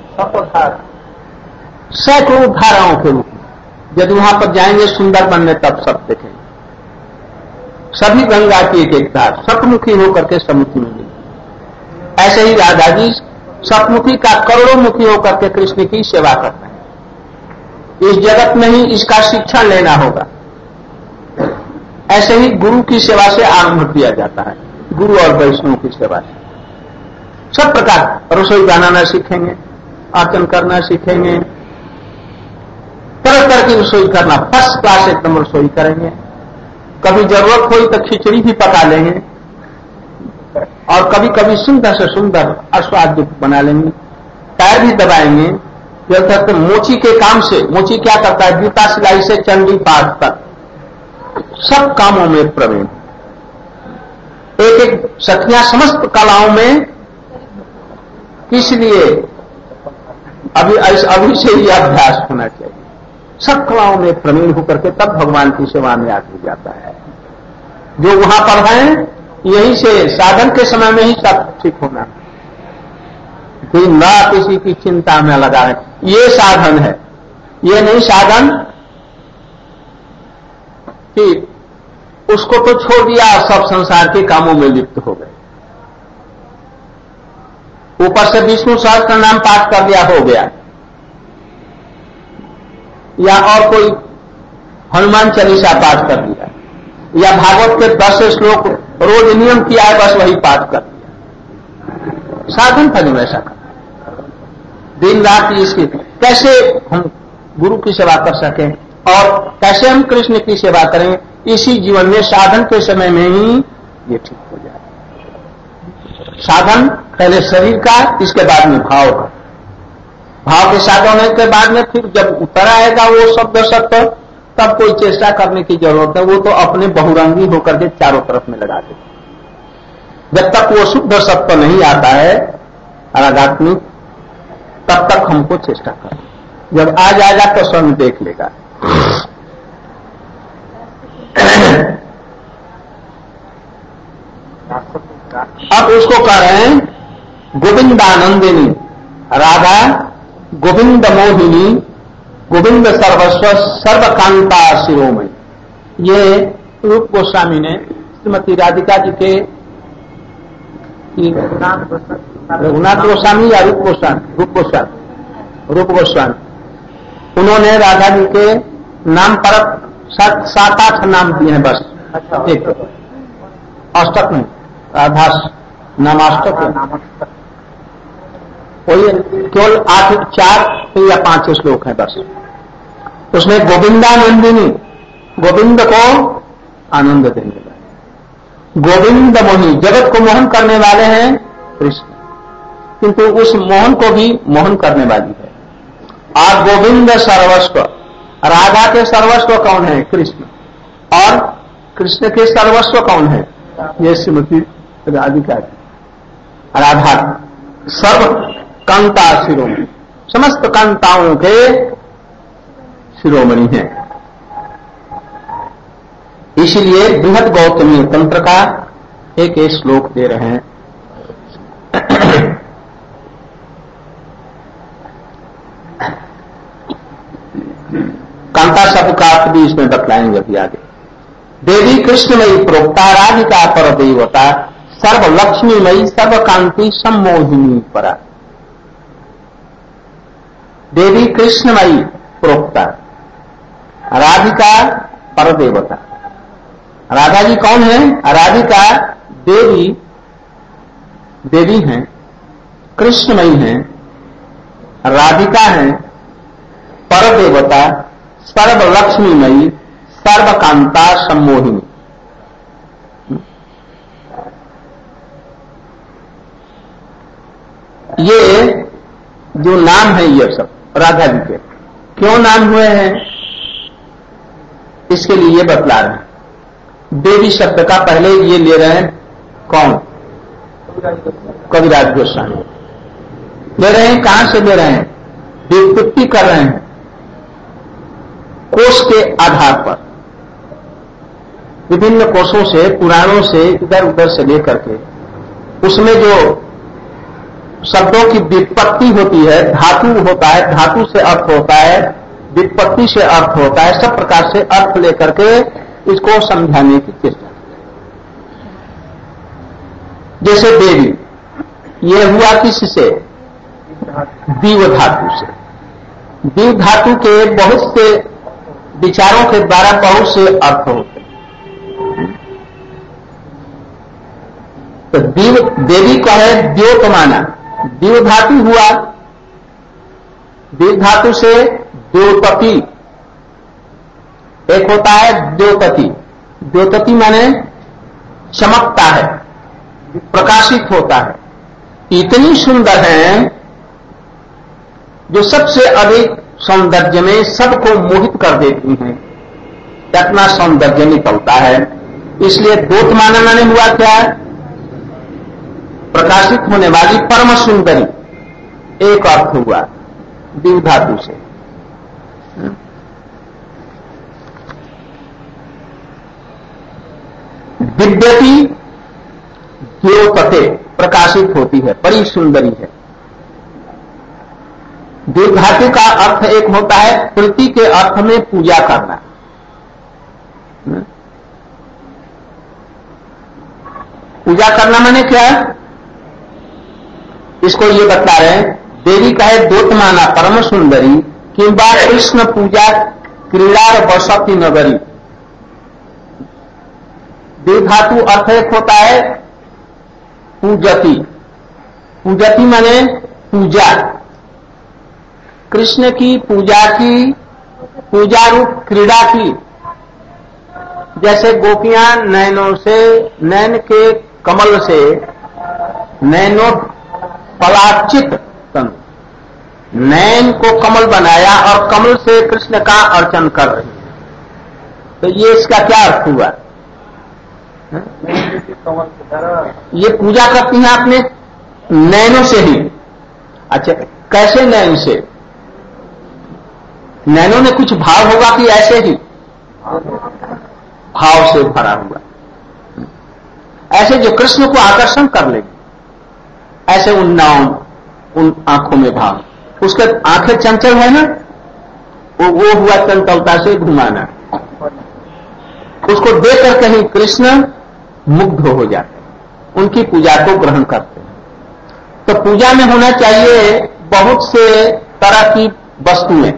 सैकड़ों धाराओं के रूप में। यदि वहां पर जाएंगे सुंदरबन में तब सब देखेंगे, सभी गंगा की एक एक धार सतमुखी होकर के समुद्र में मिलती। ऐसे ही राधा जी सतमुखी का करोड़ों मुखी होकर के कृष्ण की सेवा करते हैं। इस जगत में ही इसका शिक्षण लेना होगा। ऐसे ही गुरु की सेवा से आरंभ किया जाता है, गुरु और वैष्णव की सेवा से। सब प्रकार रसोई बनाना सीखेंगे, आचरण करना सीखेंगे, तरह तरह की रसोई करना, फर्स्ट क्लास एकदम रसोई करेंगे। कभी जरूरत हुई तो खिचड़ी भी पका लेंगे, और कभी कभी सुंदर से सुंदर अस्वाद्युक्त बना लेंगे। पैर भी दबाएंगे। जब तक मोची के काम से, मोची क्या करता है? जूता सिलाई से चंडी पाठ तक सब कामों में प्रवीण। एक एक सखियां समस्त कलाओं में, इसलिए अभी अभी से ही अभ्यास होना चाहिए। सब कलाओं में प्रवीण होकर के तब भगवान की सेवा में आगे जाता है। जो वहां पर है, यहीं से साधन के समय में ही सब ठीक होना। दिन रात किसी की चिंता में लगा है, ये साधन है। ये नहीं साधन कि उसको तो छोड़ दिया, सब संसार के कामों में लिप्त हो गए। ऊपर से विष्णु सहस्त्र नाम पाठ कर दिया, हो गया, या और कोई हनुमान चालीसा पाठ कर दिया, या भागवत के दस श्लोक रोज नियम किया है, बस वही पाठ कर दिया। साधन फल ऐसा कर दिन रात इसकी कैसे हम गुरु की सेवा कर सकें और कैसे हम कृष्ण की सेवा करें, इसी जीवन में साधन के समय में ही ये ठीक हो जाए। साधन पहले शरीर का, इसके बाद में भाव का। भाव के साधन होने के बाद में फिर जब उतर आएगा वो शब्द सत्य, तब कोई चेष्टा करने की जरूरत है। वो तो अपने बहुरंगी होकर के चारों तरफ में लगा देते। जब तक वो शुद्ध सत्य नहीं आता है अरागात्मिक, तब तक हमको चेष्टा करना। जब आ जाएगा तो स्वयं देख लेगा। अब उसको कह रहे हैं गोविंदानंदिनी, राधा गोविंद मोहिनी, गोविंद सर्वस्व सर्वकांता शिरोमणि। ये रूप गोस्वामी ने श्रीमती राधिका जी के रघुनाथ गोस्वामी या रूप गोस्वामी रूप गोस्वामी रूप गोस्वामी उन्होंने राधा जी के नाम पर सात सात आठ नाम दिए हैं बस। एक अष्टक में राधा नामाष्टक है, वही केवल आठ चार या पांच श्लोक हैं बस। उसमें गोविंदानंदिनी, गोविंद को आनंद देने वाले, गोविंद मोहिनी, जगत को मोहन करने वाले हैं कृष्ण, किंतु उस मोहन को भी मोहन करने वाली है। और गोविंद सर्वस्व, राधा के सर्वस्व कौन है? कृष्ण। और कृष्ण के सर्वस्व कौन है? ये श्रीमती राधिका जी, राधा सर्व कांता शिरोमणि, समस्त कांताओं के शिरोमणि हैं। इसलिए बृहद गौतमी तंत्र का एक एक श्लोक दे रहे हैं। कांता शब्द का अर्थ भी इसमें बतलाएंगे अभी आगे। देवी कृष्णमयी प्रोक्ता राधिका पर देवता, सर्व लक्ष्मीमयी सर्वकांति सम्मोहिनी परा। देवी कृष्णमयी प्रोक्ता, राधिका पर देवता। राधा जी कौन है? राधिका देवी देवी हैं, कृष्णमयी हैं, राधिका हैं, पर देवता, सर्व लक्ष्मीमयी, सर्वकांता सम्मोहिनी। ये जो नाम है ये सब राधा जी के क्यों नाम हुए हैं, इसके लिए ये बतला रहे हैं। देवी शब्द का पहले ये ले रहे हैं कौन? कविराज गोस्वामी ले रहे हैं। कहां से ले रहे हैं? व्युत्पत्ति कर रहे हैं कोश के आधार पर, विभिन्न कोशों से, पुराणों से, इधर उधर से लेकर के उसमें जो शब्दों की व्युत्पत्ति होती है, धातु होता है, धातु से अर्थ होता है, व्युत्पत्ति से अर्थ होता है, सब प्रकार से अर्थ लेकर के इसको समझाने की चेष्टा। जैसे देवी, ये हुआ किससे? दीव धातु से। दीव धातु के बहुत से विचारों के द्वारा बहुत से अर्थ होते हैं। तो दीव देवी का है द्योतमाना, दीव धातु हुआ, दीव धातु से द्योतति, एक होता है द्योतति। द्योतति माने चमकता है, प्रकाशित होता है, इतनी सुंदर है जो सबसे अधिक सौंदर्य में सबको मोहित कर देती हैं, इतना सौंदर्य निकलता है। इसलिए द्योतमाना माने हुआ क्या? प्रकाशित होने वाली परम सुंदरी, एक अर्थ हुआ दीव धातु से। दिव्यति द्योतते, प्रकाशित होती है, बड़ी सुंदरी है। दीव धातु का अर्थ एक होता है प्रीति के अर्थ में पूजा करना। पूजा करना माने क्या? इसको ये बता रहे हैं, देवी का है द्योतमाना परम सुंदरी, किंबा कृष्ण पूजा क्रीड़ा बसती नगरी। दीव धातु अर्थ एक होता है पूजती, पूजती माने पूजा, कृष्ण की पूजा की, पूजा रूप क्रीड़ा की। जैसे गोपियां नैनों से, नैन के कमल से, नैनो पलाचित तन, नैन को कमल बनाया और कमल से कृष्ण का अर्चन कर रही है। तो ये इसका क्या अर्थ हुआ? ये पूजा करती हैं अपने नैनों से ही। अच्छा, कैसे नैन से? नैनों में कुछ भाव होगा कि ऐसे ही भाव से भरा हुआ, ऐसे जो कृष्ण को आकर्षण कर लेगी, ऐसे उन नाव उन आंखों में भाव। उसके आंखें चंचल है ना, वो वो हुआ चंचलता से घुमाना, उसको देखकर कहीं कृष्ण मुग्ध हो जाते, उनकी पूजा को ग्रहण करते हैं। तो पूजा में होना चाहिए बहुत से तरह की वस्तुएं,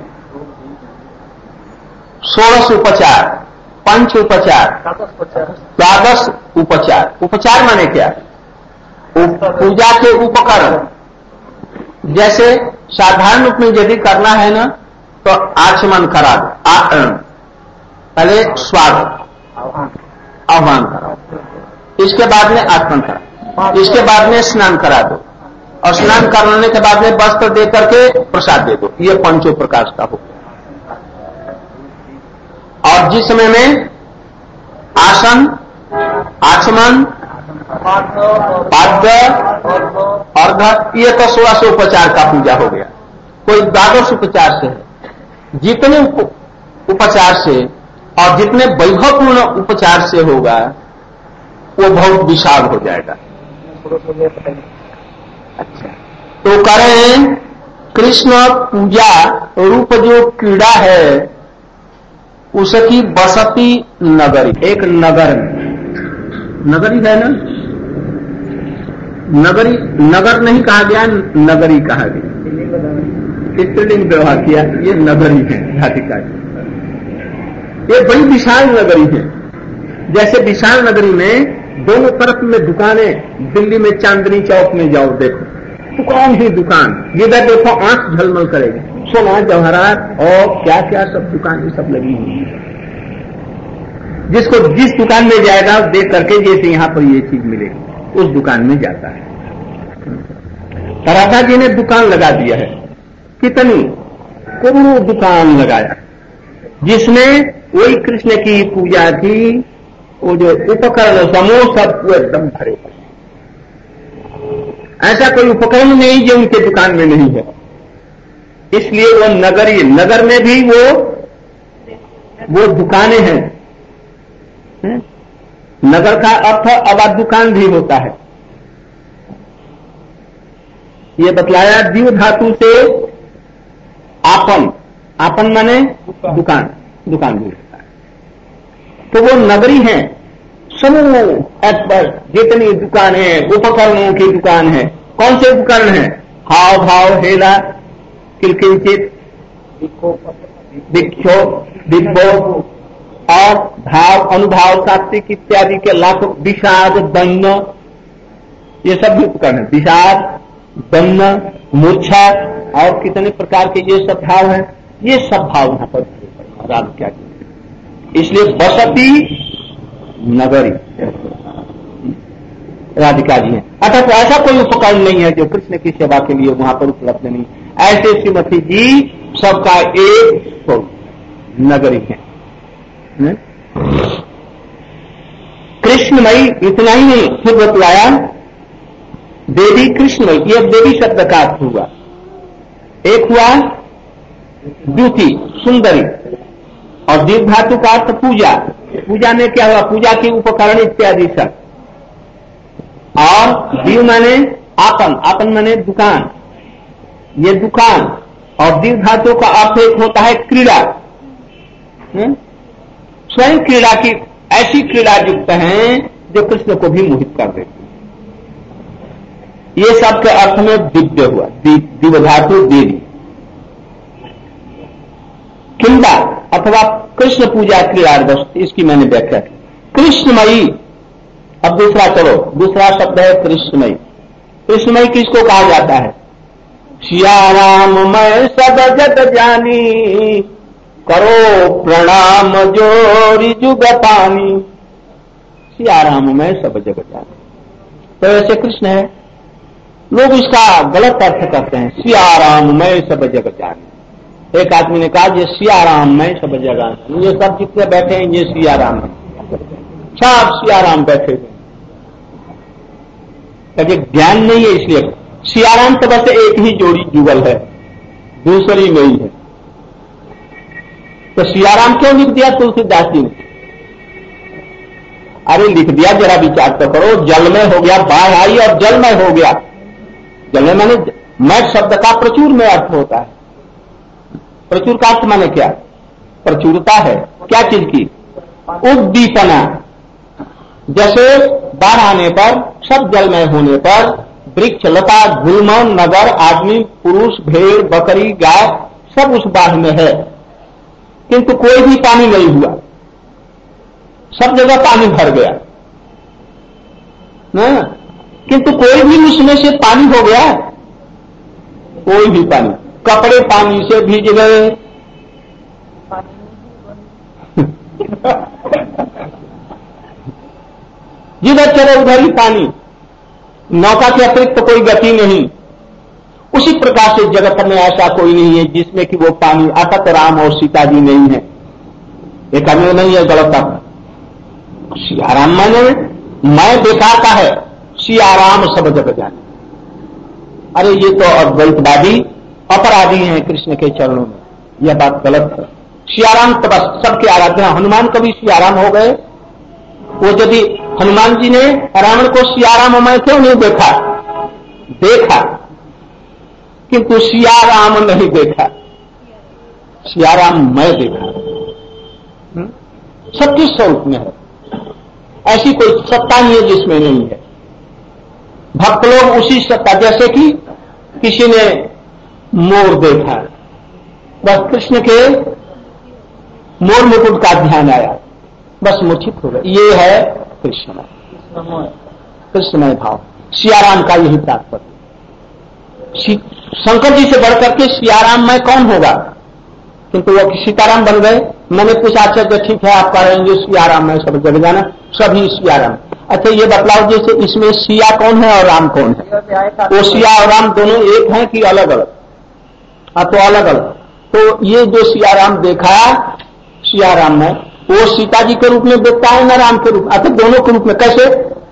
षोड़श उपचार, पंच उपचार, द्वादश उपचार। उपचार माने क्या? पूजा के उपकरण। जैसे साधारण रूप में यदि करना है ना तो आचमन करा दो, पहले स्वागत आह्वान कराओ, इसके बाद में आचमन कराओ, इसके बाद में स्नान करा दो, और स्नान कराने के बाद में वस्त्र दे करके प्रसाद दे दो। ये पंचो प्रकाश का हो। और जिस समय में आसन, आचमन, पाद्य, अर्घ, ये तो सोलह सौ उपचार का पूजा हो गया। कोई द्वादश उपचार से है। जितने उपचार से और जितने वैभवपूर्ण उपचार से होगा वो बहुत विशाल हो जाएगा। अच्छा, तो करें कृष्ण पूजा रूप जो क्रीड़ा है उसकी बसती नगरी, एक नगर में, नगरी है ना, नगरी, नगर नहीं कहा गया, नगरी कहा गया, स्त्रीलिंग व्यवहार किया, ये नगरी है घाटिका की। ये बड़ी विशाल नगरी है। जैसे विशाल नगरी में दोनों तरफ में दुकानें, दिल्ली में चांदनी चौक में जाओ देखो, दुकान ही दुकान, जिधर देखो आंख झलमल करेगी, सोना जवाहरात और क्या क्या सब दुकानें सब लगी हुई है। जिसको जिस दुकान में जाएगा देख करके जैसे यहां पर ये चीज मिलेगी उस दुकान में जाता है। राधा जी ने दुकान लगा दिया है, कितनी करोड़ों दुकान लगाया, जिसमें वही कृष्ण की पूजा की वो जो उपकरण समूह सब वो एकदम भरे। ऐसा कोई उपकरण नहीं जो उनके दुकान में नहीं है। इसलिए वो नगरी, नगर में भी वो वो दुकानें हैं। नगर का अर्थ अब दुकान भी होता है। ये बतलाया द्विव धातु से आपन, आपन माने दुकान, दुकान भी होता है। तो वो नगरी है, समूह एक्सपर्ट, जितनी दुकान है, उपकरणों की दुकान है। कौन से उपकरण है? हाव भाव, हेला, किलकिंचित, विक्षोभ, दिग्भोग और भाव, अनुभाव, सात्विक इत्यादि के लाखों, विषाद, दन्न, ये सब भी उपकरण है। विषाद, दन्न, मूर्छा और कितने प्रकार के ये सब भाव है। ये सब भाव यहां पर राधिका की, इसलिए बसती नगरी राधिका जी है। अर्थात ऐसा कोई उपकरण नहीं है जो कृष्ण की सेवा के लिए वहां पर उपलब्ध नहीं। ऐसे श्रीमती जी सबका एक स्वरूप नगरी है। कृष्णमयी, इतना ही नहीं, फिर बतलाया देवी कृष्णमयी, ये देवी शब्द का अर्थ हुआ। एक हुआ द्युति, सुंदरी, और दीर्घ धातु का अर्थ पूजा। पूजा में क्या हुआ? पूजा के उपकरण इत्यादि सब। और दीव माने आपन, आपन माने दुकान, ये दुकान। और दीर्घ धातु का अर्थ एक होता है क्रीड़ा, स्वयं क्रीड़ा की, ऐसी क्रीड़ा युक्त हैं जो कृष्ण को भी मोहित कर देती है। ये सब के अर्थ में दिव्य हुआ, दिव्य धातु देवी। किंदा अथवा कृष्ण पूजा क्रीड़ा वस्तु, इसकी मैंने व्याख्या की। कृष्णमयी, अब दूसरा चलो, दूसरा शब्द है कृष्णमयी। कृष्णमयी किसको कहा जाता है? सिया राम मैं सब जग जानी, करो प्रणाम जोरी जुग पानी। सिया राम मैं सब जग जानी, तो ऐसे कृष्ण है। लोग इसका गलत अर्थ करते हैं, सिया राम मैं सब जग जानी। एक आदमी ने कहा ये सिया राम मैं सब जगह, ये सब जितने बैठे हैं ये सिया राम है, सब सिया राम बैठे हुए। ज्ञान नहीं है, इसलिए सिया राम तो बस एक ही जोड़ी जुगल है, दूसरी नहीं है। तो सियाराम क्यों लिख दिया तुलसीदास जी ने? अरे लिख दिया, जरा विचार तो करो। जलमय हो गया, बाढ़ आई और जलमय हो गया। जलमय माने मय शब्द का प्रचुर में अर्थ होता है। प्रचुर का अर्थ माने क्या? प्रचुरता है क्या चीज की? उद्दीपना। जैसे बाढ़ आने पर, सब जलमय होने पर वृक्ष लता गुलमन नगर आदमी पुरुष भेड़ बकरी गाय सब उस बाढ़ में है, किंतु कोई भी पानी नहीं हुआ, सब जगह पानी भर गया ना, किंतु कोई भी उसमें से पानी हो गया, कोई भी पानी। कपड़े पानी से भीग गए, जिधर चले उधर ही पानी, नौका के अतिरिक्त तो कोई गति नहीं। उसी प्रकार से जगत में ऐसा कोई नहीं है जिसमें कि वो पानी अतत राम और सीता जी नहीं है। एक अन्य नहीं है, गलत आप सियाराम माने मैं बेकार का है, सियाराम सब जग जाने। अरे ये तो अद्वैतवादी अपराधी हैं कृष्ण के चरणों में, यह बात गलत है। सियाराम तो बस सबके आराध्य। हनुमान कभी सियाराम हो गए? वो यदि हनुमान जी ने रावण को सियाराम मैं क्यों नहीं देखा? देखा, किंतु सियाराम नहीं देखा, सियाराम मैं देखा। सबके स्वरूप में है, ऐसी कोई सत्ता नहीं है जिसमें नहीं है। भक्त लोग उसी सत्ता, जैसे कि किसी ने मोर देखा, बस कृष्ण के मोर मुकुट का ध्यान आया, बस मूर्छित हो गए। ये है कृष्णमय, कृष्णमय भाव। सियाराम का यही तात्पर्य। शंकर जी से बढ़कर के सियाराम में कौन होगा? किंतु वो सीताराम बन गए। मैंने पूछा, अच्छा ठीक है आप कह रहे हैं सियाराम में सब जग जाना, सभी सियाराम। अच्छा ये बतलाओ, जैसे इसमें सिया कौन है और राम कौन है? वो सिया और राम दोनों एक हैं कि अलग अलग? हाँ तो अलग अलग। तो ये जो सियाराम देखा सियाराम में, वो सीता जी के रूप में देखता है न राम के रूप में? अच्छा दोनों के रूप में कैसे?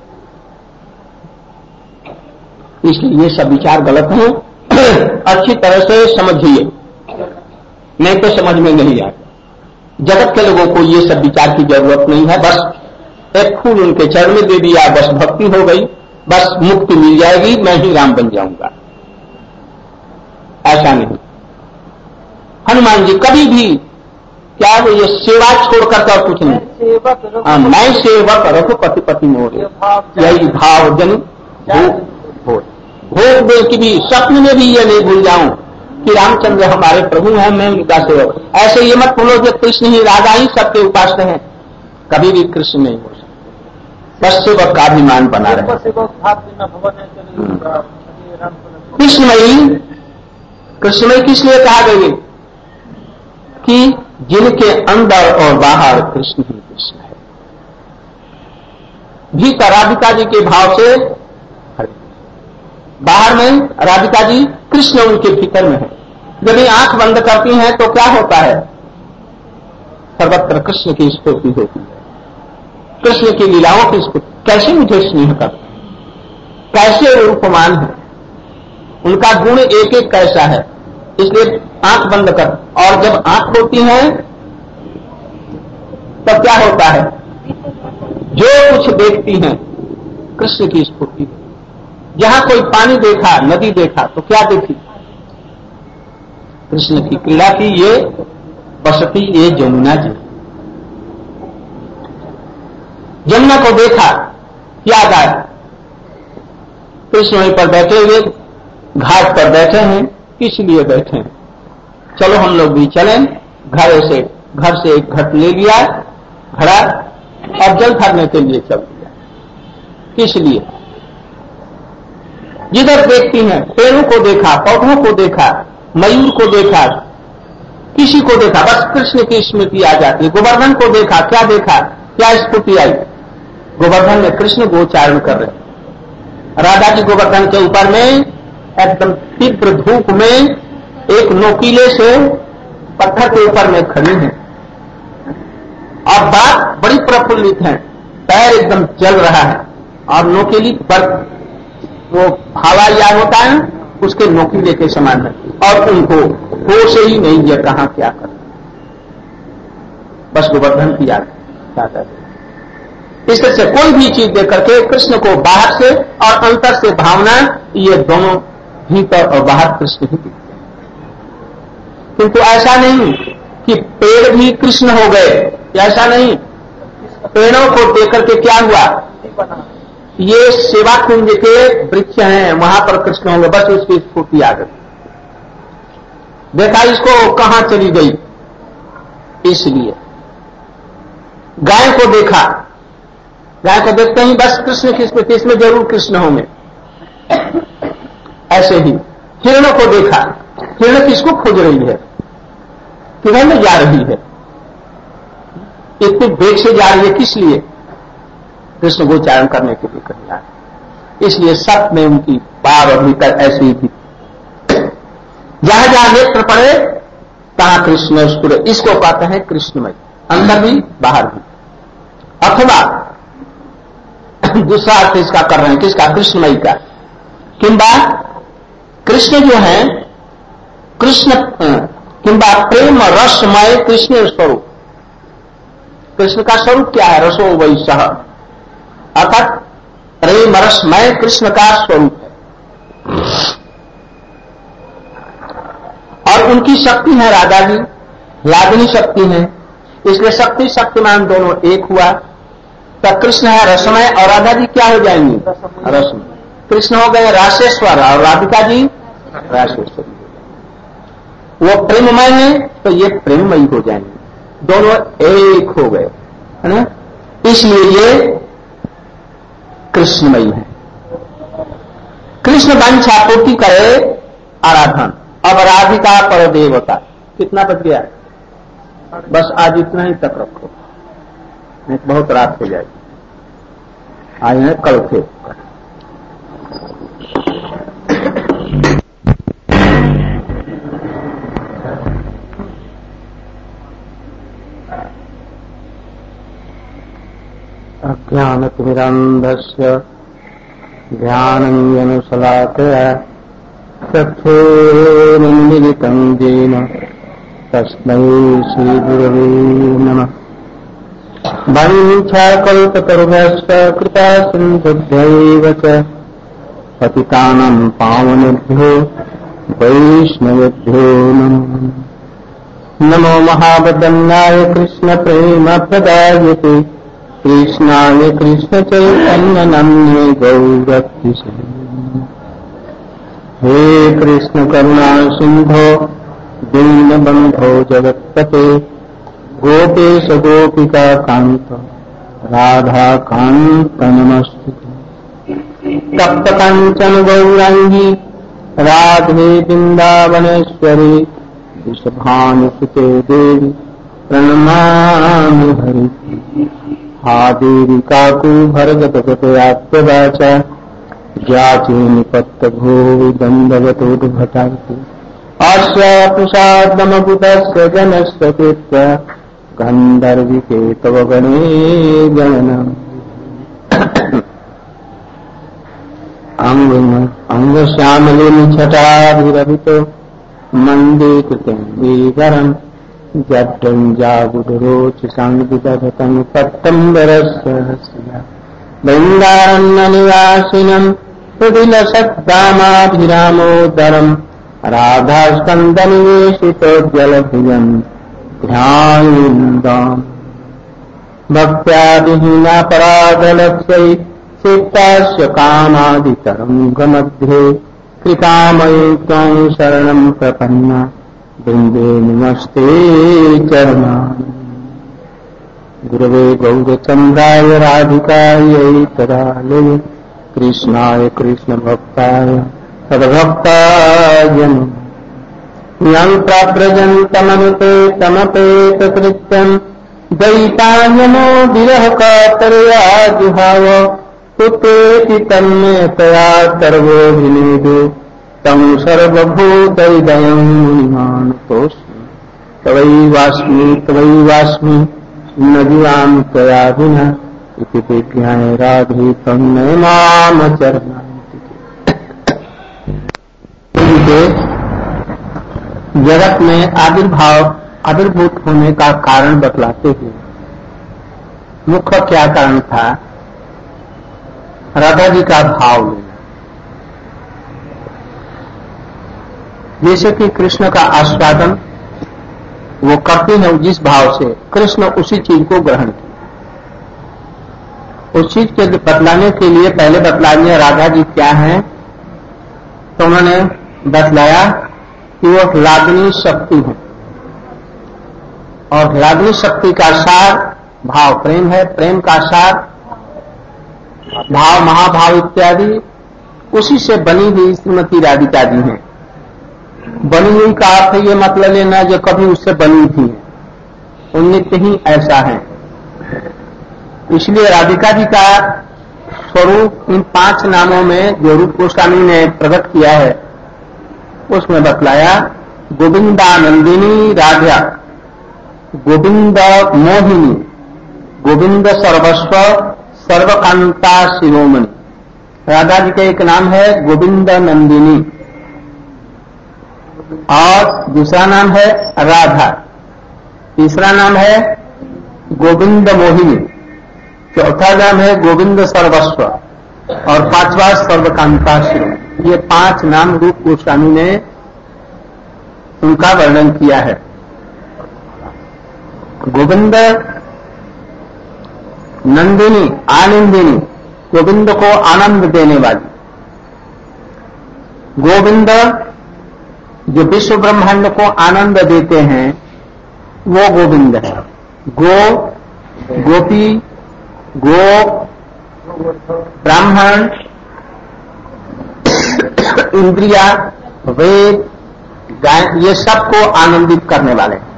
इसलिए ये सब विचार गलत है। अच्छी तरह से समझिए, नहीं तो समझ में नहीं आएगा। जगत के लोगों को ये सब विचार की जरूरत नहीं है। बस एक फूल उनके चरण में दे दिया, बस भक्ति हो गई, बस मुक्ति मिल जाएगी, मैं ही राम बन जाऊंगा। ऐसा नहीं। हनुमान जी कभी भी क्या वो ये सेवा छोड़कर कर कुछ नहीं। हाँ, मैं सेवक रघुपति पति मोर, यही भाव जन भोग भोग दे की भी स्वप्न में भी ये नहीं भूल जाऊं कि रामचंद्र हमारे प्रभु हैं, मैं उनका सेवक। ऐसे ये मत बोलो कि कृष्ण ही राजा ही सबके उपास्य हैं, कभी भी कृष्ण नहीं हो सकता। बस सेवक का अभिमान बना रहे। कृष्णमयी, कृष्णमयी किस लिए कहा गई? कि जिनके अंदर और बाहर कृष्ण ही कृष्ण है। भीतर राधिका जी के भाव से, बाहर में राधिका जी, कृष्ण उनके भीतर में है। जब ये आंख बंद करती हैं तो क्या होता है? सर्वत्र कृष्ण की स्फूर्ति होती है, कृष्ण की लीलाओं की स्फूर्ति। कैसे मुझे स्नेह करते हैं, कैसे रूपमान है, उनका गुण एक एक कैसा है। इसलिए आंख बंद कर, और जब आंख होती है तब क्या होता है? जो कुछ देखती हैं कृष्ण की स्फूर्ति। जहां कोई पानी देखा, नदी देखा, तो क्या देखी? कृष्ण की क्रीड़ा की। ये बसती ये जमुना जी, जमुना को देखा, याद आया कृष्ण वहीं पर बैठे हुए, घाट पर बैठे हैं। किस लिए बैठे हैं? चलो हम लोग भी चलें। घर से घर से एक घट ले लिया, घड़ा, और जल भरने के लिए चल दिया। किस लिए? जिधर देखती हैं, पेड़ों को देखा, पौधों को देखा, मयूर को देखा, किसी को देखा, बस कृष्ण की स्मृति आ जाती है। गोवर्धन को देखा, क्या देखा, क्या स्फूर्ति आई? गोवर्धन में कृष्ण गोचारण कर रहे। राधा जी गोवर्धन के ऊपर में एकदम तीव्र धूप में एक नोकीले से पत्थर के ऊपर में खड़ी हैं, और बात बड़ी प्रफुल्लित है, पैर एकदम चल रहा है, और नोकीली पर वो हवा याद होता है उसके नोकीले के समान है, और उनको होश ही नहीं है कहां क्या कर। बस गोवर्धन की याद याद है। इस तरह से कोई भी चीज देख करके कृष्ण को बाहर से और अंतर से भावना, ये दोनों भीतर और बाहर कृष्ण ही दिखते हैं। किंतु ऐसा नहीं कि पेड़ भी कृष्ण हो गए, ऐसा नहीं। पेड़ों को देख करके क्या हुआ, ये सेवा कुंज के वृक्ष हैं, वहां पर कृष्ण होंगे, बस उसकी स्फूर्ति आ गई। देखा इसको कहां चली गई, इसलिए गाय को देखा, गाय को देखते ही बस कृष्ण की स्मृति, इसमें जरूर कृष्ण होंगे। ऐसे ही हिरणों को देखा, हिरण किसको खोज रही है, किधर में जा रही है, इतनी वेग से जा रही है, किस लिए, कृष्ण गोचारण करने के लिए कहीं आ रही। इसलिए सब में उनकी बार और भीतर ऐसी ही थी, जहां जहां नेत्र पड़े तहां कृष्ण स्फुरे। इसको कहते हैं कृष्णमय, अंदर भी बाहर भी। अथवा दूसरा अर्थ इसका कर रहे हैं, किसका, कृष्णमयी का। किंबा कृष्ण जो है, कृष्ण किंबा प्रेम रसमय कृष्ण स्वरूप। कृष्ण का स्वरूप क्या है, रसो वैसह, अर्थात प्रेम रसमय कृष्ण का स्वरूप है। और उनकी शक्ति है राधा जी, लादनी शक्ति है, इसलिए शक्ति शक्तिमान दोनों एक हुआ। तो कृष्ण है रसमय और राधा जी क्या हो जाएंगी, रसमय। कृष्ण हो गए रासेश्वर और राधिका जी रासेश्वरी। वो प्रेममय है तो ये प्रेममयी हो जाएंगे, दोनों एक हो गए, है ना। इसलिए ये कृष्णमयी है। कृष्ण वांछा पूर्ति करे आराधन। अब राधिका पर देवता, कितना बच गया, बस आज इतना ही तक रखो, नहीं बहुत रात हो जाएगी। आज है कल थे। अज्ञानतिमिरान्धस्य ज्ञानञ्जनशलाकया चक्षुरुन्मीलितं येन तस्मै श्रीगुरवे नमः। वञ्चाकल्पतरुभ्यश्च कृपा सिन्धुभ्यैव च पतितानां पावनेभ्यो वैष्णवेभ्यो नमः। नमो महावदन्नाय कृष्णप्रेमप्रदायते कृष्णाय कृष्णचैतन्यनाम्ने गौरभक्तिसे। हे कृष्ण करुणा सिंधो दीनबंधो जगत्पते गोपेश गोपिका कांत राधा कांत नमस्तुते। तप्त कांचन गौरांगी राधे वृंदावनेश्वरी वृषभानुसुते देवी प्रणमामि हरि। हा देवी काकुभर्गतगतयात्ववाचा ज्याचे निपत्त भो दंडवतोद्भटाति अस्य प्रसादमभूतस्य जनस्य कृत्य गन्धर्विके तव गणे गणनम्। अंगश्यामलेन छटाभिरभितो मन्दे कृतं वीवरम् जड्डञ्जाबुधरोच साङ्गिदधतं पट्टम्बरस्य वृन्दारण्यनिवासिनं सुधिलसद्दामाभिरामोदरम् राधास्कन्दनिवेशितोज्ज्वलभुजम् ध्यायेन्दाम्। भक्त्यादिहीनापराधलक्ष्यै सिक्तास्य कामादितरङ्गमध्ये कृपामये त्वां शरणं प्रपन्ना वृन्दे नमस्ते चरणानि। गुरवे गौरचन्द्राय राधिकायै तदालये कृष्णाय कृष्णभक्ताय तद्भक्ताय यं प्रव्रजन्तमनुते तमपेतकृत्यम् दैतायनो विरह कातरया जुहाव पुत्रेति तन्मे तया सर्वोऽभिनेदु तं सर्वभूतहृदयं मुनिमानतोऽस्मि। तवैवास्मि तवैवास्मि न जीवामि त्वया विना इति विज्ञाय राधे तन्मे माम चरणान्ति। जगत में आविर्भाव आविर्भूत होने का कारण बतलाते हुए मुख्य क्या कारण था? राधा जी का भाव लेना। जैसे कि कृष्ण का आस्वादन वो करते हैं जिस भाव से, कृष्ण उसी चीज को ग्रहण किया। उस चीज के बतलाने के लिए पहले बतला दिया राधा जी क्या हैं, तो उन्होंने बतलाया कि वो लादनी शक्ति है और लादनी शक्ति का सार भाव प्रेम है, प्रेम का सार भाव महाभाव इत्यादि, उसी से बनी हुई श्रीमती राधिका जी हैं। बनी हुई का अर्थ ये मतलब लेना जो कभी उससे बनी थी, उन नित्य ही ऐसा है। इसलिए राधिका जी का स्वरूप इन पांच नामों में जो रूप गोस्वामी ने प्रकट किया है उसमें बतलाया गोविंदानंदिनी राधा, गोविंद मोहिनी, गोविंद सर्वस्व, सर्वकांता शिरोमणि। राधा जी का एक नाम है गोविंद नंदिनी और दूसरा नाम है राधा, तीसरा नाम है गोविंद मोहिनी, चौथा नाम है गोविंद सर्वस्व और पांचवा सर्वकांता शिरोमणि। ये पांच नाम रूप गोस्वामी ने उनका वर्णन किया है। गोविंद नंदिनी, आनंदिनी, गोविंद को आनंद देने वाली। गोविंद जो विश्व ब्रह्मांड को आनंद देते हैं वो गोविंद है। गो, गोपी, गो, ब्राह्मण, इंद्रिया, वेद, गाय, ये सबको आनंदित करने वाले हैं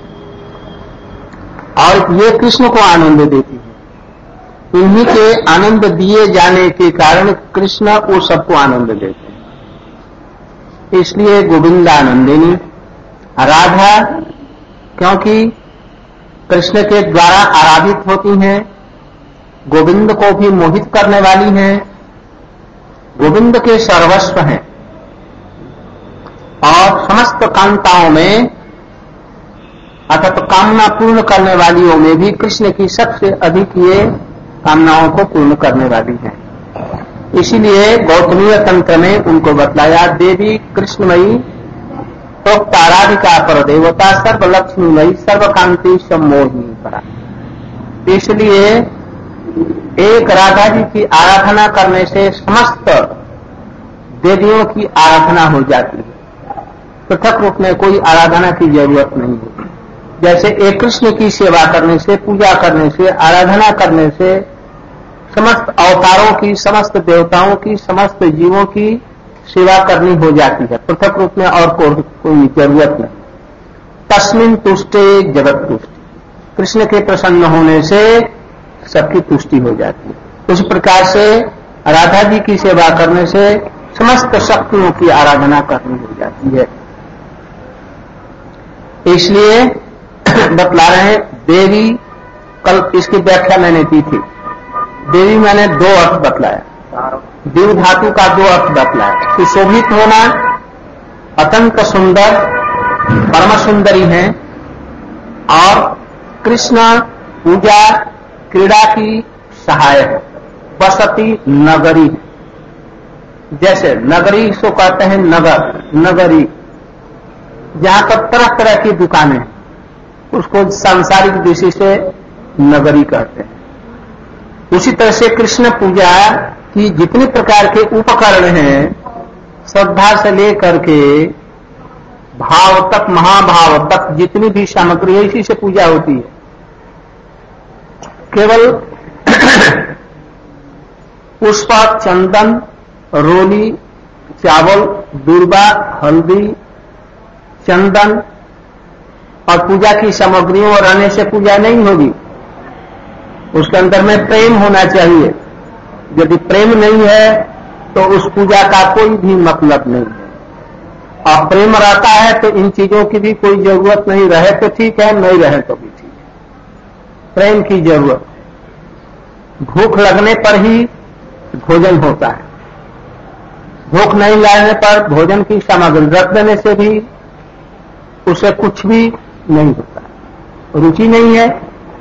और ये कृष्ण को आनंद देती है। इन्हीं के आनंद दिए जाने के कारण कृष्ण वो सबको आनंद देते हैं। इसलिए गोविंदानंदिनी राधा, क्योंकि कृष्ण के द्वारा आराधित होती हैं, गोविंद को भी मोहित करने वाली हैं, गोविंद के सर्वस्व हैं और समस्त कांताओं में अर्थात कामना पूर्ण करने वालियों में भी कृष्ण की सबसे अधिक ये कामनाओं को पूर्ण करने वाली है। इसीलिए गौतमीय तंत्र में उनको बतलाया देवी कृष्णमयी प्रोक्ता राधिका पर देवता सर्वलक्ष्मीमयी सर्वकांति सम्मोहिनी परा। इसलिए एक राधा जी की आराधना करने से समस्त देवियों की आराधना हो जाती है, पृथक रूप में कोई आराधना की जरूरत नहीं होती। जैसे एक कृष्ण की सेवा करने से, पूजा करने से, आराधना करने से समस्त अवतारों की, समस्त देवताओं की, समस्त जीवों की सेवा करनी हो जाती है, पृथक रूप में और को, कोई जरूरत नहीं। तस्मिन तुष्टे जगत तुष्टि, कृष्ण के प्रसन्न होने से सबकी तुष्टि हो जाती है। उस प्रकार से राधा जी की सेवा करने से समस्त शक्तियों की आराधना करनी हो जाती है। इसलिए बतला रहे हैं देवी, कल इसकी व्याख्या मैंने की थी। देवी मैंने दो अर्थ बतलाया, देव धातु का दो अर्थ बतलाया। सुशोभित होना, अत्यंत सुंदर, परम सुंदरी हैं और कृष्ण पूजा क्रीड़ा की सहायक। बसती नगरी, जैसे नगरी सो कहते हैं नगर, नगरी जहां पर तरह तरह की दुकानें, उसको सांसारिक दृष्टि से नगरी कहते हैं। उसी तरह से कृष्ण पूजा की जितने प्रकार के उपकरण हैं, श्रद्धा से लेकर के भाव तक, महाभाव तक जितनी भी सामग्री है, इसी से पूजा होती है। केवल पुष्प, चंदन, रोली, चावल, दूर्बा, हल्दी, चंदन और पूजा की सामग्रियों और रहने से पूजा नहीं होगी। उसके अंदर में प्रेम होना चाहिए। यदि प्रेम नहीं है तो उस पूजा का कोई भी मतलब नहीं है। और प्रेम रहता है तो इन चीजों की भी कोई जरूरत नहीं, रहे तो ठीक है, नहीं रहे तो भी ठीक है। प्रेम की जरूरत, भूख लगने पर ही भोजन होता है। भूख नहीं लगने पर भोजन की सामग्री रख देने से भी उसे कुछ भी नहीं होता, रुचि नहीं है।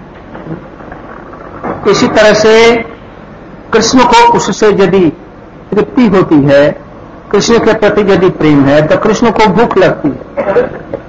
इसी तरह से कृष्ण को उससे यदि तृप्ति होती है, कृष्ण के प्रति यदि प्रेम है, तो कृष्ण को भूख लगती है।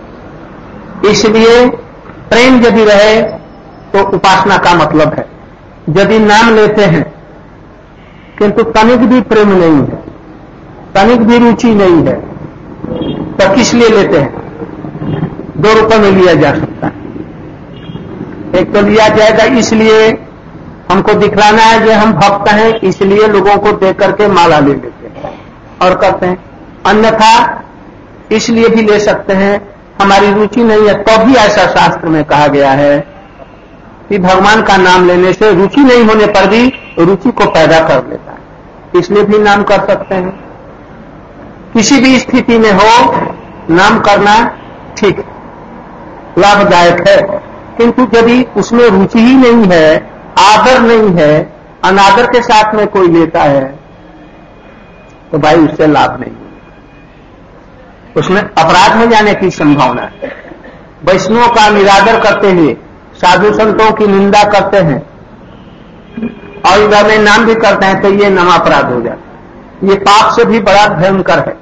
इसलिए प्रेम यदि रहे तो उपासना का मतलब है। यदि नाम लेते हैं किंतु तनिक भी प्रेम नहीं है, तनिक भी रुचि नहीं है, तो किस लिए लेते हैं? दो रुपए में लिया जा सकता है। एक तो लिया जाएगा इसलिए हमको दिखलाना है कि हम भक्त हैं, इसलिए लोगों को देख करके माला ले लेते हैं और करते हैं। अन्यथा इसलिए भी ले सकते हैं हमारी रुचि नहीं है, तो भी ऐसा शास्त्र में कहा गया है कि भगवान का नाम लेने से रुचि नहीं होने पर भी रुचि को पैदा कर लेता है, इसलिए भी नाम कर सकते हैं। किसी भी स्थिति में हो नाम करना ठीक लाभदायक है, किंतु यदि उसमें रुचि ही नहीं है, आदर नहीं है, अनादर के साथ में कोई लेता है, तो भाई उससे लाभ नहीं, उसमें अपराध हो जाने की संभावना है। वैष्णव का निरादर करते हुए साधु संतों की निंदा करते हैं और इधर में नाम भी करते हैं, तो ये नाम अपराध हो जाता है। ये पाप से भी बड़ा भयंकर है।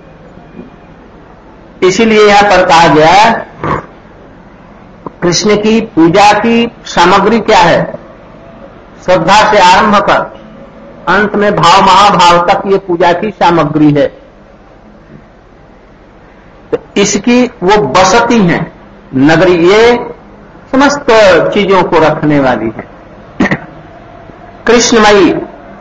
इसीलिए यहां पर कहा गया कृष्ण की पूजा की सामग्री क्या है? श्रद्धा से आरंभ कर अंत में भाव महाभाव तक ये पूजा की सामग्री है। तो इसकी वो बसती है नगरी, ये समस्त चीजों को रखने वाली है। कृष्णमयी,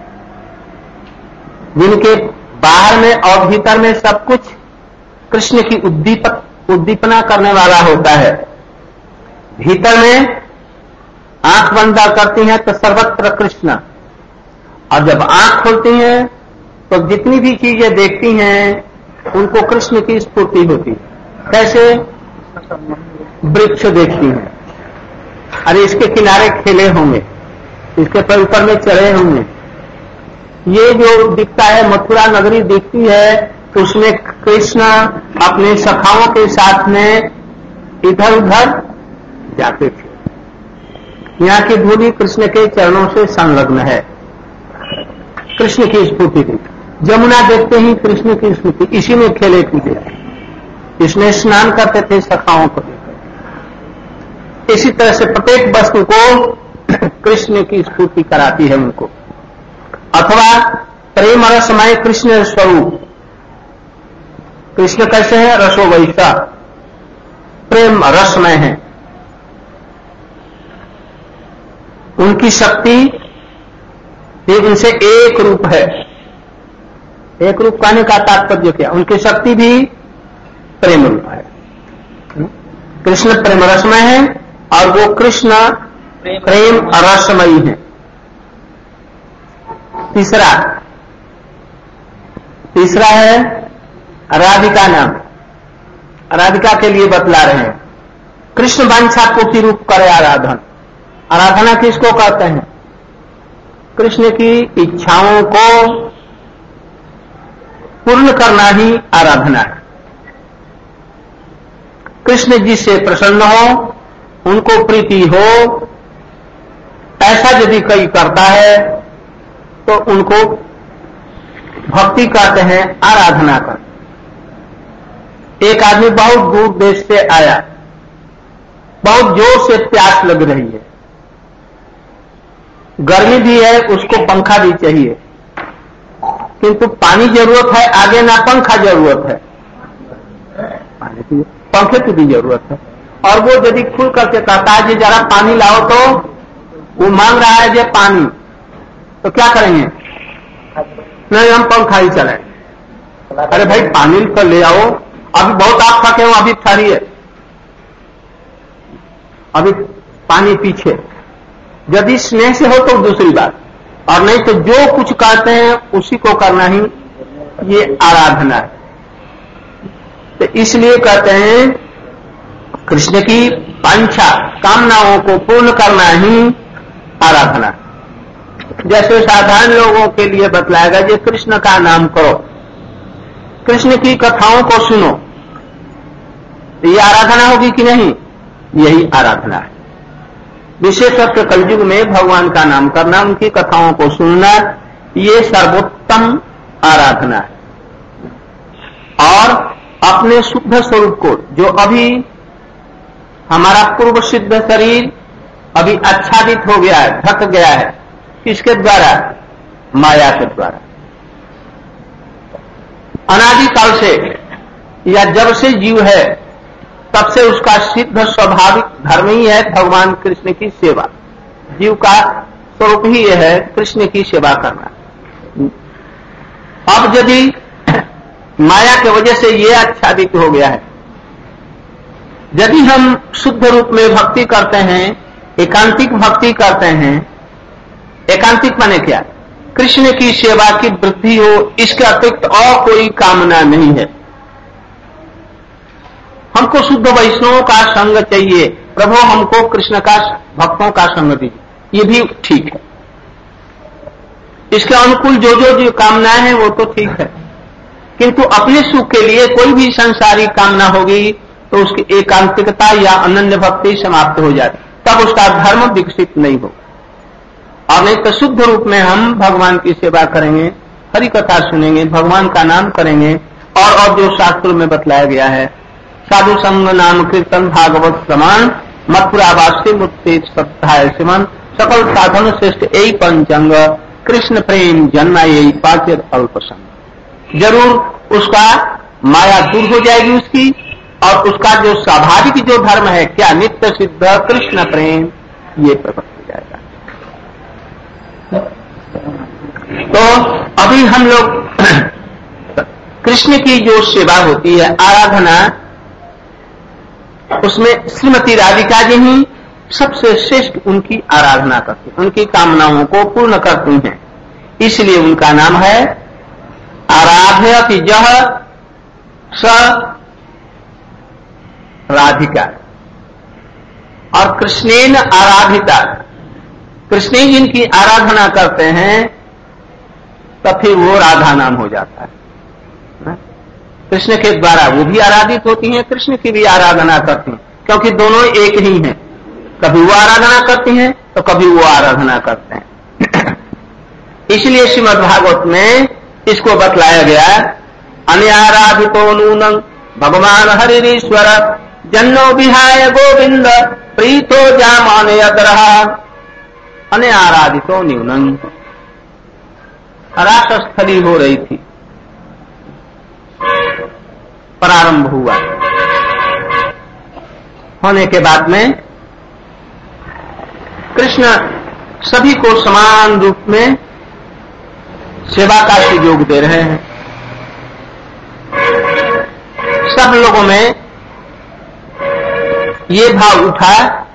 जिनके बाहर में और भीतर में सब कुछ कृष्ण की उद्दीपक उद्दीपना करने वाला होता है। भीतर में आंख बंद करती हैं तो सर्वत्र कृष्ण, और जब आंख खोलती हैं तो जितनी भी चीजें देखती हैं उनको कृष्ण की स्फूर्ति होती है। कैसे? वृक्ष देखती हैं, अरे इसके किनारे खेले होंगे, इसके पर ऊपर में चढ़े होंगे। ये जो दिखता है मथुरा नगरी दिखती है, उसमें कृष्ण अपने सखाओं के साथ में इधर उधर जाते थे। यहाँ की धूलि कृष्ण के चरणों से संलग्न है, कृष्ण की स्फूर्ति थी। जमुना देखते ही कृष्ण की स्मृति, इसी में खेले कूदे, इसमें स्नान करते थे सखाओं को देखकर। इसी तरह से प्रत्येक वस्तु को कृष्ण की स्फूर्ति कराती है उनको। अथवा प्रेम रसमय कृष्ण स्वरूप, कृष्ण कैसे है? रसो वैसा, प्रेम रसमय है। उनकी शक्ति भी उनसे एक रूप है। एक रूप कहने का तात्पर्य क्या? उनकी शक्ति भी प्रेम रूप है। कृष्ण प्रेम रसमय है और वो कृष्ण प्रेम रसमयी है। तीसरा तीसरा है राधिका नाम। राधिका के लिए बतला रहे हैं, कृष्ण वांछा पूर्ति रूप करे आराधन। आराधना किसको कहते हैं? कृष्ण की इच्छाओं को पूर्ण करना ही आराधना है। कृष्ण जिससे प्रसन्न हो, उनको प्रीति हो, ऐसा यदि कोई करता है तो उनको भक्ति कहते हैं, आराधना कर। एक आदमी बहुत दूर देश से आया, बहुत जोर से प्यास लग रही है, गर्मी भी है, उसको पंखा भी चाहिए, किंतु पानी जरूरत है, आगे ना पंखा जरूरत है, पानी की पंखे की भी जरूरत है। और वो यदि खुल करके कहता है जी जरा पानी लाओ, तो वो मांग रहा है जी पानी, तो क्या करेंगे? नहीं, हम पंखा ही चलाएं। अरे भाई पानी तो ले आओ, अभी बहुत आप थके हो, अभी ठहरिए, अभी पानी पीछे। यदि स्नेह से हो तो दूसरी बात, और नहीं तो जो कुछ कहते हैं उसी को करना ही ये आराधना है। तो इसलिए कहते हैं कृष्ण की वांछा कामनाओं को पूर्ण करना ही आराधना। जैसे साधारण लोगों के लिए बतलाएगा कि कृष्ण का नाम करो, कृष्ण की कथाओं को सुनो, ये आराधना होगी कि नहीं? यही आराधना है। विशेषकर कलयुग में भगवान का नाम करना, उनकी कथाओं को सुनना, ये सर्वोत्तम आराधना है। और अपने शुद्ध स्वरूप को, जो अभी हमारा पूर्व सिद्ध शरीर अभी आच्छादित हो गया है, ढक गया है, किसके द्वारा? माया के द्वारा। अनादिकाल से या जब से जीव है तब से उसका सिद्ध स्वाभाविक धर्म ही है भगवान कृष्ण की सेवा। जीव का स्वरूप ही यह है कृष्ण की सेवा करना। अब यदि माया की वजह से ये आच्छादित हो गया है, यदि हम शुद्ध रूप में भक्ति करते हैं, एकांतिक भक्ति करते हैं, एकांतिक माने क्या? कृष्ण की सेवा की वृद्धि हो, इसके अतिरिक्त और कोई कामना नहीं है। हमको शुद्ध वैष्णवों का संग चाहिए, प्रभु हमको कृष्ण का भक्तों का संग दीजिए, ये भी ठीक है। इसके अनुकूल जो जो जो कामनाएं हैं वो तो ठीक है, किंतु अपने सुख के लिए कोई भी संसारी कामना होगी तो उसकी एकांतिकता या अनन्य भक्ति समाप्त हो जाती, तब उसका धर्म विकसित नहीं होगा। और नहीं तो शुद्ध रूप में हम भगवान की सेवा करेंगे, हरि कथा सुनेंगे, भगवान का नाम करेंगे, और और जो शास्त्रों में बतलाया गया है, साधु संग नाम कीर्तन भागवत समान मथुरावासी मुक्ति सत्ताय सिमन सकल साधन श्रेष्ठ यही पंचंग कृष्ण प्रेम जन्मा यही पाचर अल्पसंग। जरूर उसका माया दूर हो जाएगी उसकी, और उसका जो स्वाभाविक जो धर्म है क्या, नित्य सिद्ध कृष्ण प्रेम, ये प्रकट हो जाएगा। तो अभी हम लोग कृष्ण की जो सेवा होती है, आराधना, उसमें श्रीमती राधिका जी ही सबसे श्रेष्ठ उनकी आराधना करती, उनकी कामनाओं को पूर्ण करती हैं। इसलिए उनका नाम है आराध्य जह स राधिका। और कृष्णेन आराधिता, कृष्ण जिनकी आराधना करते हैं तब फिर वो राधा नाम हो जाता है। कृष्ण के द्वारा वो भी आराधित होती हैं, कृष्ण की भी आराधना करती हैं, क्योंकि दोनों एक ही हैं। कभी वो आराधना करती हैं तो कभी वो आराधना करते हैं। इसलिए श्रीमद् भागवत में इसको बतलाया गया, अन्याराधितो नूनं भगवान हरिश्वर जन्नो विहाय गोविंद प्रीतो जामान यद्रहा अन्याराधितो न्यूनं। रास स्थली हो रही थी, प्रारंभ हुआ, होने के बाद में कृष्ण सभी को समान रूप में सेवा का सुयोग दे रहे हैं। सब लोगों में ये भाव उठा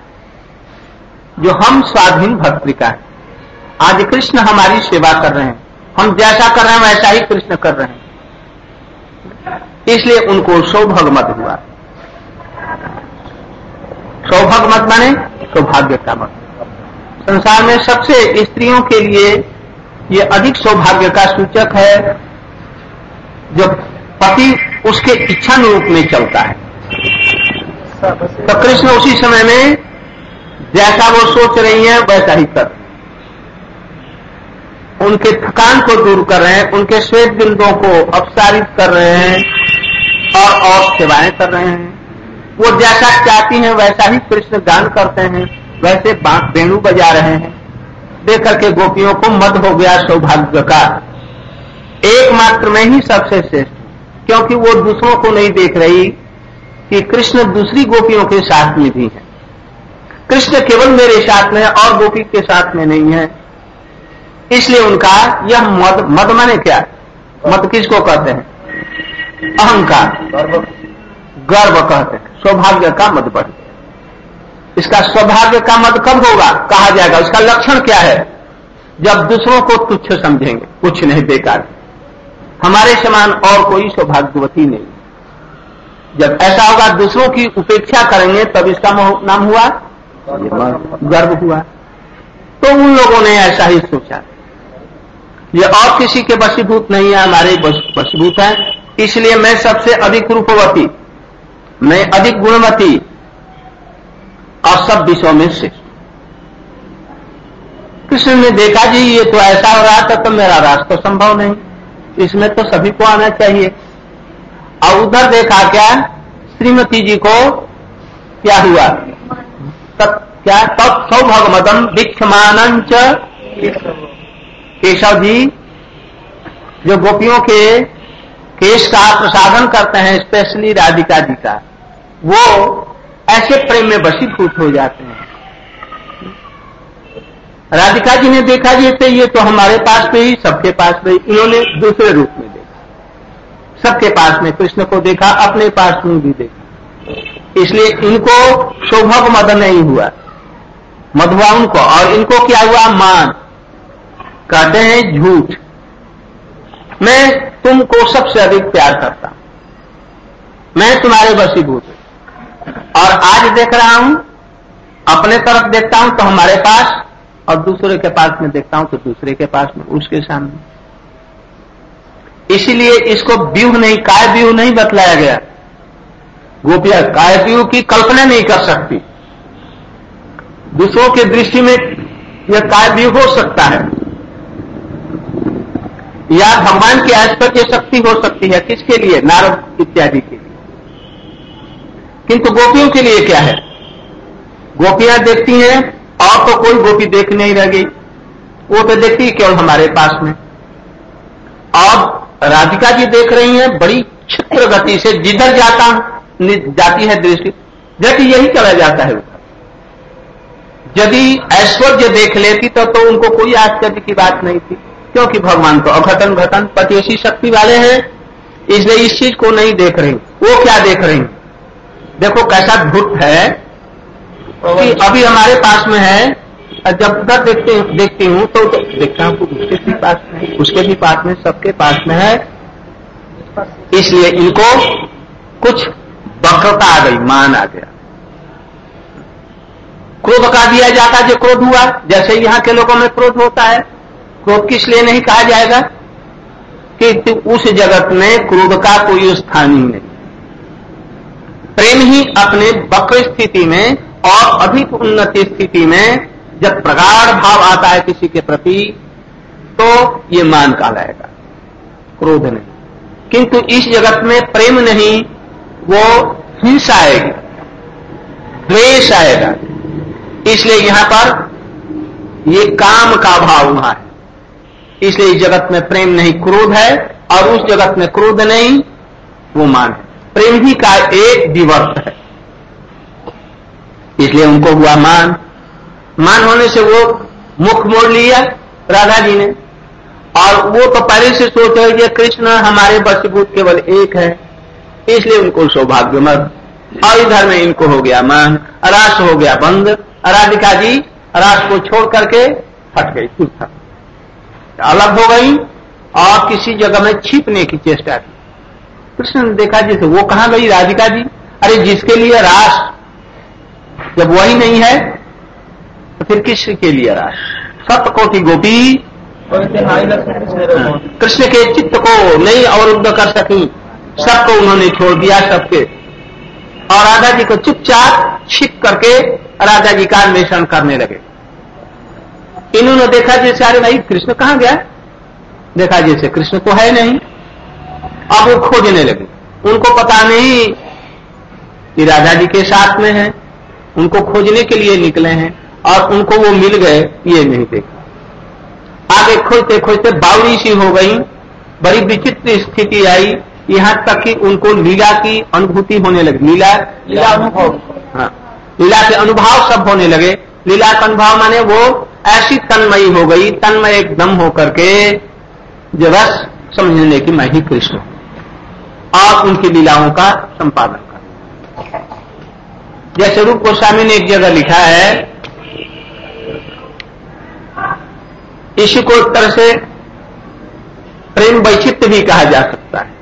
जो हम स्वाधीन भक्ति का है। आज कृष्ण हमारी सेवा कर रहे हैं, हम जैसा कर रहे हैं वैसा ही कृष्ण कर रहे हैं, इसलिए उनको सौभाग्य मत हुआ। सौभाग्य मत माने सौभाग्य का मत। संसार में सबसे स्त्रियों के लिए ये अधिक सौभाग्य का सूचक है जब पति उसके इच्छानुरूप में चलता है। तो कृष्ण उसी समय में जैसा वो सोच रही हैं वैसा ही कर, उनके थकान को दूर कर रहे हैं, उनके श्वेत बिंदुओं को अपसारित कर रहे हैं और और सेवाएं कर रहे हैं। वो जैसा चाहती हैं वैसा ही कृष्ण गान करते हैं, वैसे बांस वेणु बजा रहे हैं। देख करके गोपियों को मद हो गया सौभाग्य का। एकमात्र में ही सबसे श्रेष्ठ, क्योंकि वो दूसरों को नहीं देख रही कि कृष्ण दूसरी गोपियों के साथ में भी है। कृष्ण केवल मेरे साथ में है और गोपी के साथ में नहीं है। इसलिए उनका यह मद, मद माने क्या? मद किसको कहते हैं? अहंकार, गर्व कहते हैं। सौभाग्य का मद बढ़ गया। इसका सौभाग्य का मद कब होगा कहा जाएगा? उसका लक्षण क्या है? जब दूसरों को तुच्छ समझेंगे, कुछ नहीं, बेकार, हमारे समान और कोई सौभाग्यवती नहीं। जब ऐसा होगा, दूसरों की उपेक्षा करेंगे, तब इसका नाम हुआ गर्व हुआ। तो उन लोगों ने ऐसा ही सोचा, ये और किसी के वशीभूत नहीं है, हमारे वशीभूत है, इसलिए मैं सबसे अधिक रूपवती, मैं अधिक गुणवती, सब विषयों में श्रेष्ठ। कृष्ण ने देखा जी ये तो ऐसा हो रहा था तो मेरा रास तो संभव नहीं, इसमें तो सभी को आना चाहिए। और उधर देखा क्या श्रीमती जी को क्या हुआ, तब क्या तब सौभगमदम भिक्षमानंच केशव जी जो गोपियों के केश का प्रसादन करते हैं, स्पेशली राधिका जी का, वो ऐसे प्रेम में वशीभूत हो जाते हैं। राधिका जी ने देखा जी तो ये तो हमारे पास में ही सबके पास में, इन्होंने दूसरे रूप में देखा, सबके पास में कृष्ण को देखा, अपने पास में भी देखा, इसलिए इनको सौभग मद नहीं हुआ, मधुआ उनको, और इनको क्या हुआ मान। कहते हैं झूठ, मैं तुमको सबसे अधिक प्यार करता हूं, मैं तुम्हारे वशीभूत हूं, और आज देख रहा हूं अपने तरफ देखता हूं तो हमारे पास, और दूसरे के पास में देखता हूं तो दूसरे के पास में, उसके सामने। इसीलिए इसको व्यूह नहीं, काय व्यूह नहीं बतलाया गया। गोपियां काय व्यूह की कल्पना नहीं कर सकती, दूसरों की दृष्टि में यह काय व्यूह हो सकता है, या भगवान की ऐश्वर्य शक्ति हो सकती है, किसके लिए, नारद इत्यादि के लिए। किंतु गोपियों के लिए क्या है, गोपियां देखती हैं और तो कोई गोपी देख नहीं रह गई, वो तो देखती है केवल हमारे पास में। और राधिका जी देख रही हैं बड़ी क्षिप्र गति से, जिधर जाता जाती है दृष्टि, जबकि यही चला जाता है। यदि ऐश्वर्य देख लेती तो, तो उनको कोई आश्चर्य की बात नहीं थी, क्योंकि भगवान तो अघटन घटन पतियसी शक्ति वाले हैं, इसलिए इस चीज को नहीं देख रही। वो क्या देख रही, देखो कैसा धूर्त है कि अभी हमारे पास में है, जब उधर देखते देखती हूं तो, तो देखता हूं उसके भी पास में, उसके भी पास में, सबके पास में है। इसलिए इनको कुछ वक्रता आ गई, मान आ गया। क्रोध का दिया जाता जो क्रोध हुआ, जैसे यहां के लोगों में क्रोध होता है। क्रोध किस लिए नहीं कहा जाएगा कि उस जगत में क्रोध का कोई स्थान ही नहीं। प्रेम ही अपने वक्र स्थिति में और अधिक उन्नति स्थिति में जब प्रगाढ़ भाव आता है किसी के प्रति, तो ये मान कहलाएगा, क्रोध नहीं। किंतु इस जगत में प्रेम नहीं, वो हिंसा आएगी, द्वेष आएगा। इसलिए यहां पर ये काम का भाव वहां है, इसलिए इस जगत में प्रेम नहीं, क्रोध है, और उस जगत में क्रोध नहीं, वो मान है। प्रेम ही का एक विवर्त है, इसलिए उनको हुआ मान। मान होने से वो मुख मोड़ लिया राधा जी ने, और वो तो पहले से सोच रहे कि कृष्ण हमारे वशीभूत केवल एक है, इसलिए उनको सौभाग्य मत। और इधर में इनको हो गया मान, रास हो गया बंद। राधिका जी रास को छोड़ करके हट गई, चुप अलग हो गई, और किसी जगह में छिपने की चेष्टा की। कृष्ण ने देखा जैसे वो कहां गई राधिका जी, अरे जिसके लिए रास जब वही नहीं है तो फिर किसके लिए रास। सप्तकोटि गोपी कृष्ण के चित्त को नहीं अवरुद्ध कर सकी, सबको उन्होंने छोड़ दिया, सबके, और राधा जी को चुपचाप छिप करके राधा जी का अन्वेषण करने लगे। इन्होंने देखा जैसे अरे भाई कृष्ण कहां गया, देखा जैसे कृष्ण तो है नहीं। अब वो खोजने लगे, उनको पता नहीं कि राधा जी के साथ में है, उनको खोजने के लिए निकले हैं, और उनको वो मिल गए, ये नहीं देखा। आगे खोजते खोजते बावड़ी सी हो गई, बड़ी विचित्र स्थिति आई, यहां तक कि उनको लीला की अनुभूति होने लगी। लीला लीला अनुभव, हाँ, लीला के अनुभव सब होने लगे। लीला का अनुभव माने वो ऐसी तन्मयी हो गई, तन्मय एकदम होकर के जो रस समझने की मैं ही कृष्ण हूं, और उनकी लीलाओं का संपादन कर। जैसे रूप गोस्वामी ने एक जगह लिखा है, इसी को एक तरह से प्रेम वैचित्र्य भी कहा जा सकता है।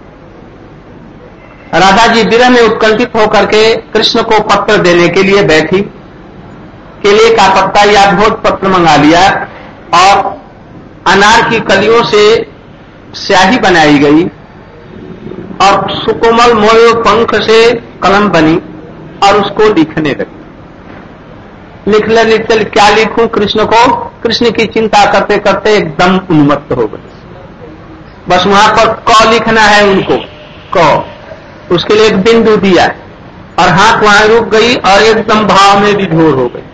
राधा जी विरह में उत्कंठित होकर के कृष्ण को पत्र देने के लिए बैठी, केले का पत्ता या भोज पत्र मंगा लिया, और अनार की कलियों से स्याही बनाई गई, और सुकोमल मोय पंख से कलम बनी, और उसको लिखने लगी। लिखले लिखते क्या लिखूं कृष्ण को, कृष्ण की चिंता करते करते एकदम उन्मत्त हो गए। बस वहां पर क लिखना है उनको, क, उसके लिए एक बिंदु दिया और हाथ वहां रुक गई और एकदम भाव में विभोर हो गई।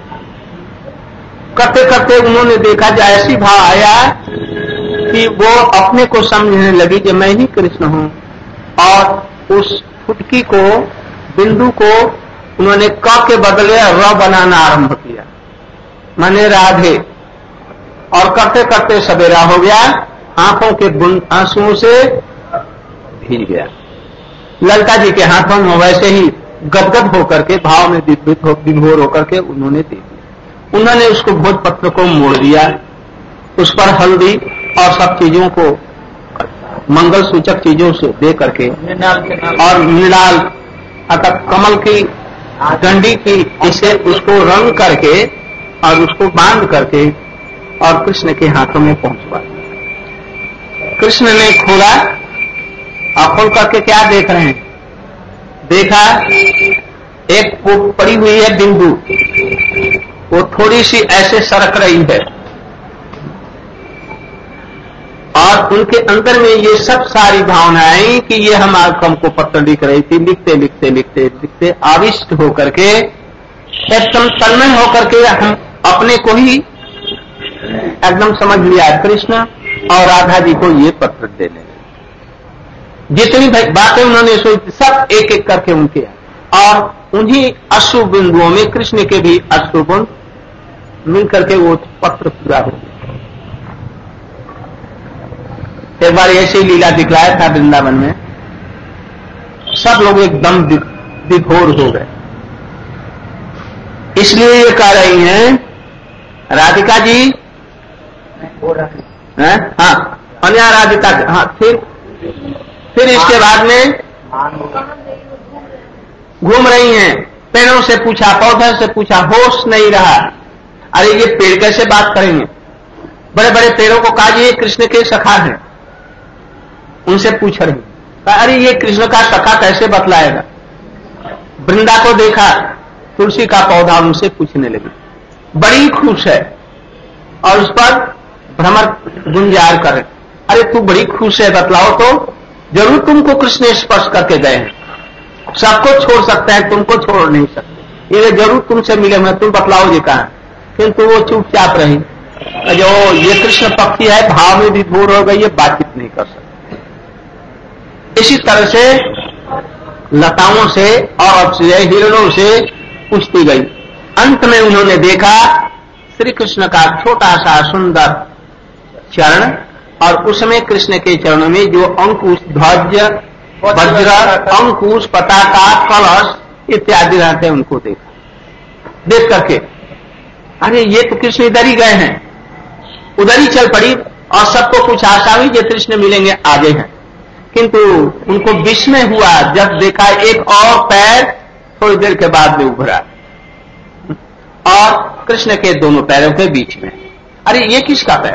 करते करते उन्होंने देखा जो ऐसी भाव आया कि वो अपने को समझने लगी कि मैं ही कृष्ण हूं, और उस फुटकी को, बिंदु को उन्होंने क के बदले र बनाना आरंभ किया, माने राधे। और करते करते सवेरा हो गया, आंखों के बूंद आंसुओं से भीग गया। ललिता जी के हाथों में वैसे ही गदगद होकर के, भाव में विभोर होकर के उन्होंने दे दिया। उन्होंने उसको भोजपत्र को मोड़ दिया, उस पर हल्दी और सब चीजों को, मंगल सूचक चीजों से दे करके, और मृणाल अर्थात कमल की डंडी की इसे उसको रंग करके और उसको बांध करके और कृष्ण के हाथों में पहुंचवा। कृष्ण ने खोला और खोल करके क्या देख रहे हैं, देखा एक पड़ी हुई है बिंदु, वो थोड़ी सी ऐसे सरक रही है और उनके अंदर में ये सब सारी भावनाएं कि ये हम हमको पत्र लिख रही थी, लिखते लिखते लिखते लिखते आविष्ट होकर के एकदम तन्मय होकर के हम अपने को ही एकदम समझ लिया कृष्ण और राधा जी को ये पत्र देने लगे। जितनी बातें उन्होंने सोची सब एक एक करके उनके, और उन्हीं अश्रु बिंदुओं में कृष्ण के भी अश्रु बिंदु मिल करके वो पत्र पूरा हो गया। एक बार ऐसी लीला दिखलाया था वृंदावन में, सब लोग एकदम विभोर हो गए। इसलिए ये कह रही हैं राधिका जी, है? हाँ अन्या राधिका, हाँ फिर फिर इसके बाद में घूम रही हैं, पेड़ों से पूछा, पौधों से पूछा, होश नहीं रहा। अरे ये पेड़ कैसे बात करेंगे, बड़े बड़े पेड़ों को कहा ये कृष्ण के सखा हैं, उनसे पूछ रही, अरे ये कृष्ण का सखा कैसे बतलाएगा। वृंदा को देखा, तुलसी का पौधा उनसे पूछने लगी, बड़ी खुश है और उस पर भ्रमर गुंजार करे, अरे तू बड़ी खुश है, बतलाओ तो, जरूर तुमको कृष्ण स्पर्श करके गए हैं, सबको छोड़ सकते हैं, तुमको छोड़ नहीं सकते, ये जरूर तुमसे मिले हुए, तुम बतलाओ जी कहा। किंतु वो चुपचाप रही, जो ये कृष्ण पक्षी है, भाव में विभोर हो गई है, बातचीत नहीं कर सकती। इसी तरह से लताओं से और हिरणों से पूछती गई। अंत में उन्होंने देखा श्री कृष्ण का छोटा सा सुंदर चरण, और उसमें कृष्ण के चरणों में जो अंकुश, ध्वज, वज्र, अंकुश, पताका, कलश इत्यादि रहते हैं, उनको देखा। देख करके अरे ये तो कृष्ण इधर ही गए हैं, उधर ही चल पड़ी और सबको कुछ आशा हुई कि कृष्ण मिलेंगे, आगे हैं। किंतु उनको विस्मय हुआ जब देखा एक और पैर थोड़ी देर के बाद में उभरा और कृष्ण के दोनों पैरों के बीच में। अरे ये किसका पैर?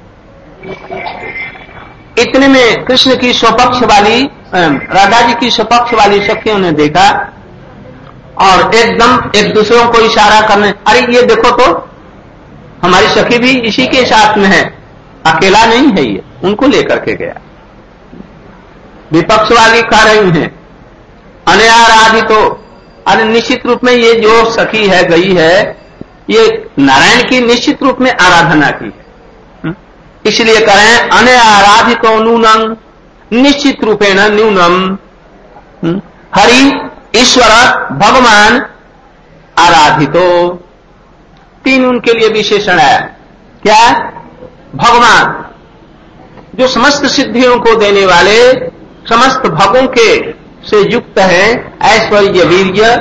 इतने में कृष्ण की स्वपक्ष वाली, राधा जी की स्वपक्ष वाली सखियों ने देखा और एकदम एक दूसरों को इशारा करने, अरे ये देखो तो हमारी सखी भी इसी के साथ में है, अकेला नहीं है ये, उनको लेकर के गया। विपक्ष वाली कह रही हैं अनयाराधितो तो, अरे निश्चित रूप में ये जो सखी है गई है, ये नारायण की निश्चित रूप में आराधना की है, इसलिए कह रहे हैं अनयाराधितो तो नूनम, निश्चित रूपेण न्यूनम हरि ईश्वर भगवान आराधितो। तीन उनके लिए विशेषण है, क्या? भगवान जो समस्त सिद्धियों को देने वाले, समस्त भगों के से युक्त है, ऐश्वर्य, वीर्य,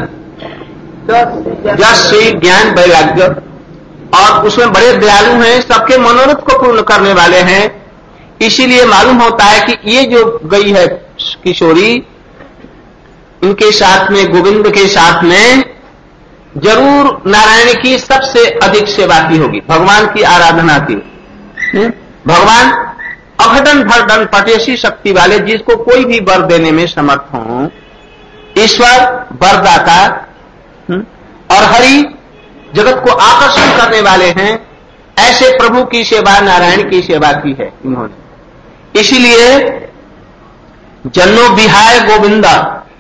यश, ज्ञान, वैराग्य, और उसमें बड़े दयालु हैं, सबके मनोरथ को पूर्ण करने वाले हैं। इसीलिए मालूम होता है कि ये जो गई है किशोरी, इनके साथ में, गोविंद के साथ में जरूर नारायण की सबसे अधिक सेवा की होगी, भगवान की आराधना की। भगवान अघटन भरदन पटेशी शक्ति वाले, जिसको कोई भी वर देने में समर्थ हो, ईश्वर वरदाता, और हरि जगत को आकर्षण करने वाले हैं, ऐसे प्रभु की सेवा, नारायण की सेवा की है इन्होंने। इसीलिए जन्नो विहाय गोविंदा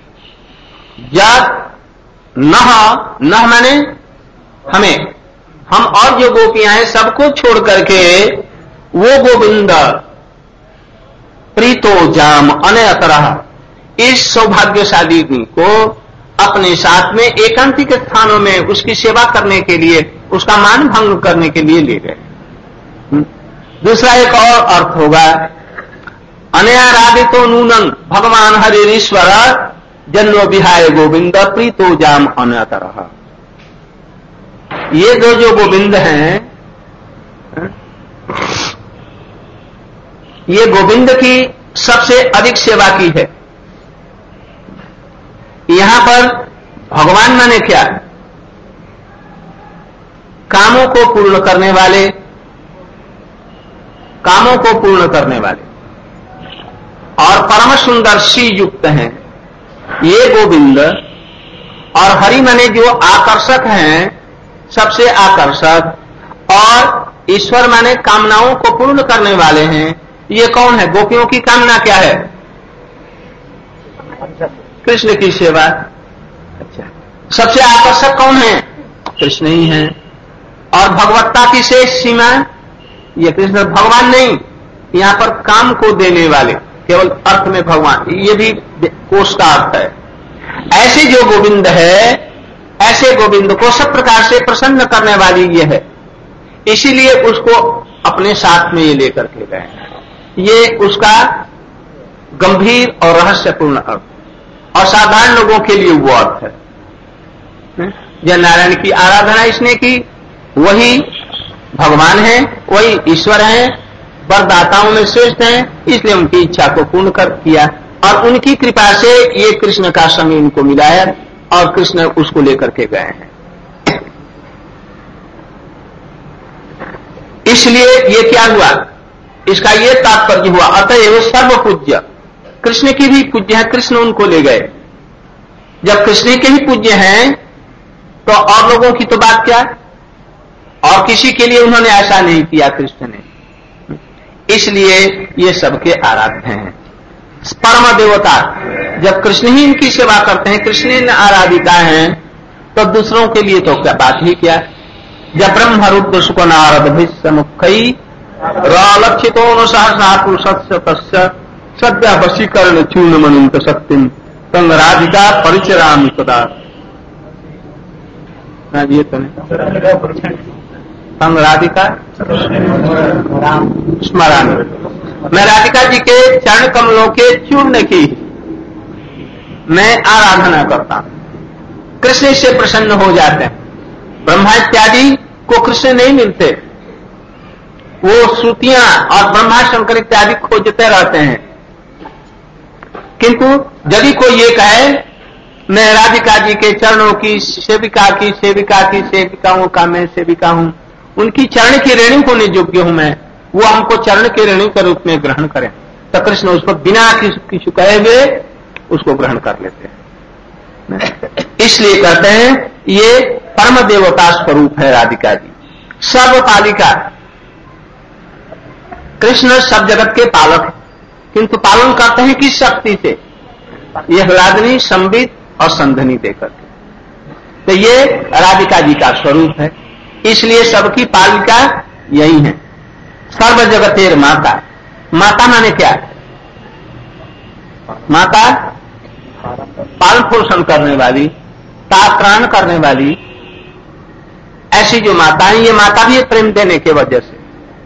जब नह, नह माने हमें, हम और जो गोपियां हैं सबको छोड़ करके वो गोविंद प्रीतो जाम अनयतरह, इस सौभाग्यशाली को अपने साथ में एकांतिक स्थानों में उसकी सेवा करने के लिए, उसका मान भंग करने के लिए ले गए। दूसरा एक और अर्थ होगा, अनयाराधितो नूनंग भगवान हरिश्वर जन्नो विहाय गोविंद प्रीतो जाम अनयतरह। ये दो जो गोविंद हैं, ये गोविंद की सबसे अधिक सेवा की है। यहां पर भगवान माने क्या? कामों को पूर्ण करने वाले, कामों को पूर्ण करने वाले और परम सुंदर सी युक्त हैं ये गोविंद। और हरि माने जो आकर्षक हैं, सबसे आकर्षक, और ईश्वर माने कामनाओं को पूर्ण करने वाले हैं। ये कौन है? गोपियों की कामना क्या है? कृष्ण की सेवा। अच्छा, सबसे आकर्षक कौन है? कृष्ण ही है। और भगवत्ता की शेष सीमा, ये कृष्ण भगवान नहीं, यहां पर काम को देने वाले, केवल अर्थ में भगवान, ये भी कोष का अर्थ है। ऐसे जो गोविंद है, ऐसे गोविंद को सब प्रकार से प्रसन्न करने वाली ये है, इसीलिए उसको अपने साथ में ये लेकर के गए। ये उसका गंभीर और रहस्यपूर्ण अर्थ, और साधारण लोगों के लिए वो अर्थ है। जय नारायण की आराधना इसने की, वही भगवान है, वही ईश्वर है, वरदाताओं में श्रेष्ठ हैं, इसलिए उनकी इच्छा को पूर्ण कर किया। और उनकी कृपा से ये कृष्ण का संग इनको मिला है, और कृष्ण उसको लेकर के गए हैं। इसलिए ये क्या हुआ? इसका ये तात्पर्य हुआ, अतएव सर्व पूज्य, कृष्ण की भी पूज्य है, कृष्ण उनको ले गए। जब कृष्ण के ही पूज्य हैं तो और लोगों की तो बात क्या? और किसी के लिए उन्होंने ऐसा नहीं किया कृष्ण ने, इसलिए ये सबके आराध्य हैं। परम देवता, जब कृष्ण ही इनकी सेवा करते हैं, कृष्ण ही आराधिका हैं, तो दूसरों के लिए तो क्या बात ही क्या। जब ब्रह्म रुद्र सुख नारद भिष्म मुखई रलक्षितो न सहसा पुरुषस्य तस्य सद्या वशीकरण चूर्ण मनुत सत्यम तंग राधिका परिचरामि सदा। ये तो नहीं, तंग राधिका स्मरण, मैं राधिका जी के चरण कमलों के चूर्ण की मैं आराधना करता हूं। कृष्ण से प्रसन्न हो जाते हैं। ब्रह्मा इत्यादि को कृष्ण नहीं मिलते, वो श्रुतियां और ब्रह्मा शंकर इत्यादि खोजते रहते हैं। किंतु यदि कोई ये कहे मैं राधिका जी के चरणों की सेविका की सेविका की सेविकाओं का मैं सेविका हूं, उनकी चरण की रेणु होने योग्य हूं मैं, वो हमको चरण के रेणु के रूप में ग्रहण करें, तो कृष्ण उसको बिना किसी कहे हुए उसको ग्रहण कर लेते हैं। इसलिए कहते हैं ये परम देवता स्वरूप है राधिका जी, सर्वपालिका। कृष्ण सब जगत के पालक है, किंतु पालन करते हैं किस शक्ति से? ये हलादनी, संबित और संधनी देकर के। तो ये राधिका जी का स्वरूप है, इसलिए सबकी पालिका यही है। सर्व जगतेर माता, माता माने क्या? माता पालन पोषण करने वाली, तात्राण करने वाली, ऐसी जो माता है, ये माता भी प्रेम देने के वजह से।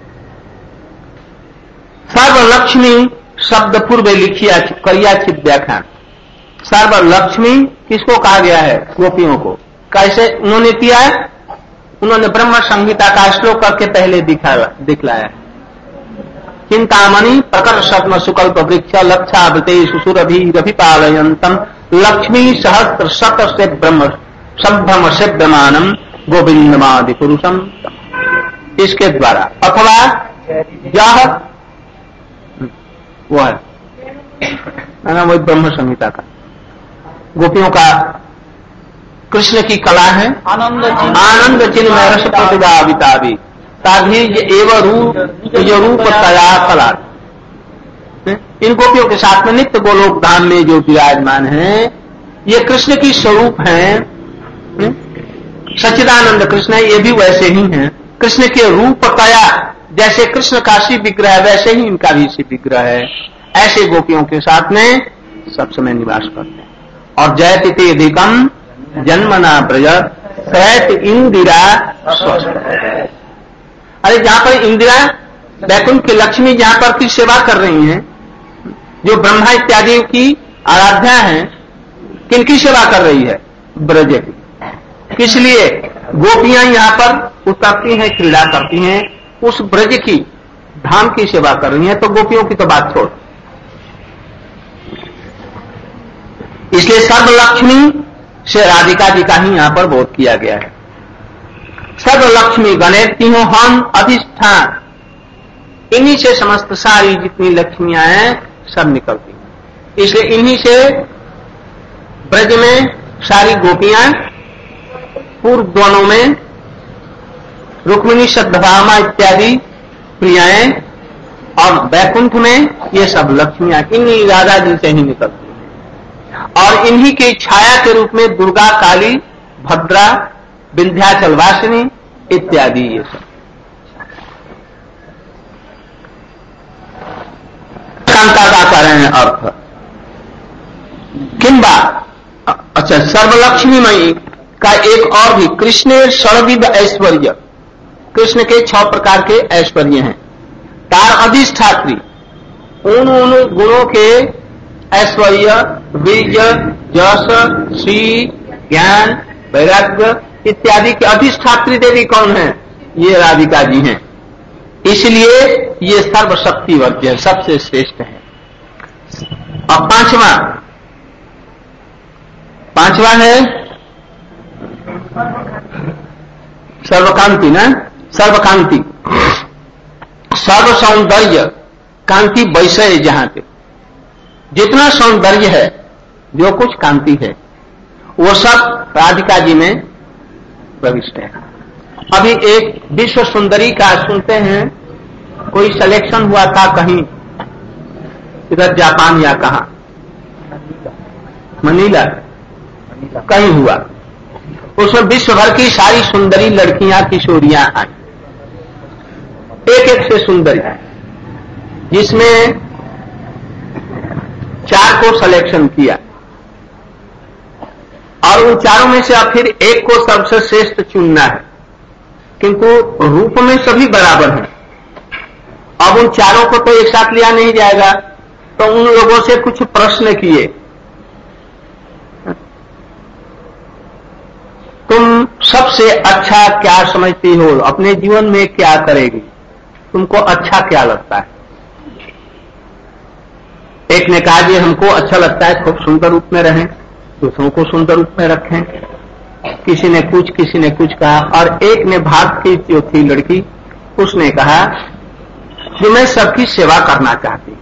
सर्वलक्ष्मी शब्द पूर्व लिखिया करियाचित व्याख्यान। सर्वलक्ष्मी किसको कहा गया है? गोपियों को। कैसे उन्होंने किया है? उन्होंने ब्रह्म संहिता का श्लोक करके पहले दिखलाया। चिंतामणि प्रकट शब्द सुकल्प वृक्ष लक्षावृते सुसुरभि रभिपालयंतम लक्ष्मी सहस्त्र शत से ब्रह्म संभ्रम से ब्रह्मानम गोविंदमादि पुरुषम, इसके द्वारा। अथवा यह वो है ना, वही ब्रह्म संहिता का गोपियों का कृष्ण की कला है आनंद आनंद चिन्मय रस प्रतिभा वितावी ताभी एव रूप रूप तया कला। इन गोपियों के साथ में नित्य गोलोक धाम में जो विराजमान है ये कृष्ण की स्वरूप है, सच्चिदानंद कृष्ण है, ये भी वैसे ही हैं। कृष्ण के रूप तया जैसे कृष्ण का शिव विग्रह है वैसे ही इनका भी शिव विग्रह है। ऐसे गोपियों के साथ में सब समय निवास करते हैं। और जयति ते अधिकम जन्मना ब्रज सहत इंदिरा स्वस्थ। अरे जहां पर इंदिरा वैकुंठ की लक्ष्मी जहां पर की सेवा कर रही हैं, जो ब्रह्मा इत्यादि की आराध्या है, किनकी सेवा कर रही है? ब्रज की। किस लिए? गोपियां यहां पर उतरती हैं, क्रीड़ा करती हैं, उस ब्रज की धाम की सेवा कर रही हैं, तो गोपियों की तो बात छोड़। इसलिए सर्वलक्ष्मी से राधिका जी का ही यहां पर बोध किया गया है। सर्वलक्ष्मी गणेती हूं हम अधिष्ठान, इन्हीं से समस्त सारी जितनी लक्ष्मियां हैं सब निकलती हैं। इसलिए इन्हीं से ब्रज में सारी गोपियां, पूर्व द्वनों में रुक्मिणी सद्भामा इत्यादि प्रियाएं, और वैकुंठ में ये सब लक्ष्मियां इन्हीं राधा जी से ही निकलती हैं। और इन्हीं की छाया के रूप में दुर्गा, काली, भद्रा, विंध्याचल वासिनी इत्यादि ये सब। कांता का कह रहे हैं अर्थ किंबा, अच्छा सर्वलक्ष्मीमयी का एक और भी कृष्ण षड्विध ऐश्वर्य, कृष्ण के छह प्रकार के ऐश्वर्य हैं। तार अधिष्ठात्री, उन उन गुणों के ऐश्वर्य, बीज, जस, श्री, ज्ञान, वैराग्य इत्यादि के अधिष्ठात्री देवी कौन है? ये राधिका जी हैं। इसलिए ये सर्वशक्तिवर्ज्य है, सबसे श्रेष्ठ है। अब पांचवा पांचवा है सर्वकांति ना, सर्वकांति, सर्व सौंदर्य, कांति वैषय, जहां पे जितना सौंदर्य है, जो कुछ कांति है, वो सब राधिका जी में प्रविष्ट है। अभी एक विश्व सुंदरी का सुनते हैं, कोई सिलेक्शन हुआ था कहीं इधर जापान या कहां, मनीला कहीं हुआ, उसमें विश्व भर की सारी सुंदरी लड़कियां, किशोरियां आई, एक एक से सुंदरी, जिसमें चार को सिलेक्शन किया और उन चारों में से अब फिर एक को सबसे श्रेष्ठ चुनना है, किंतु रूप में सभी बराबर हैं। अब उन चारों को तो एक साथ लिया नहीं जाएगा, तो उन लोगों से कुछ प्रश्न किए, तुम सबसे अच्छा क्या समझती हो, अपने जीवन में क्या करेगी, तुमको अच्छा क्या लगता है? एक ने कहा जी हमको अच्छा लगता है खूब सुंदर रूप में रहें, दूसरों को सुंदर रूप में रखें। किसी ने कुछ किसी ने कुछ कहा, और एक ने भारत की जो थी लड़की, उसने कहा कि मैं सबकी सेवा करना चाहती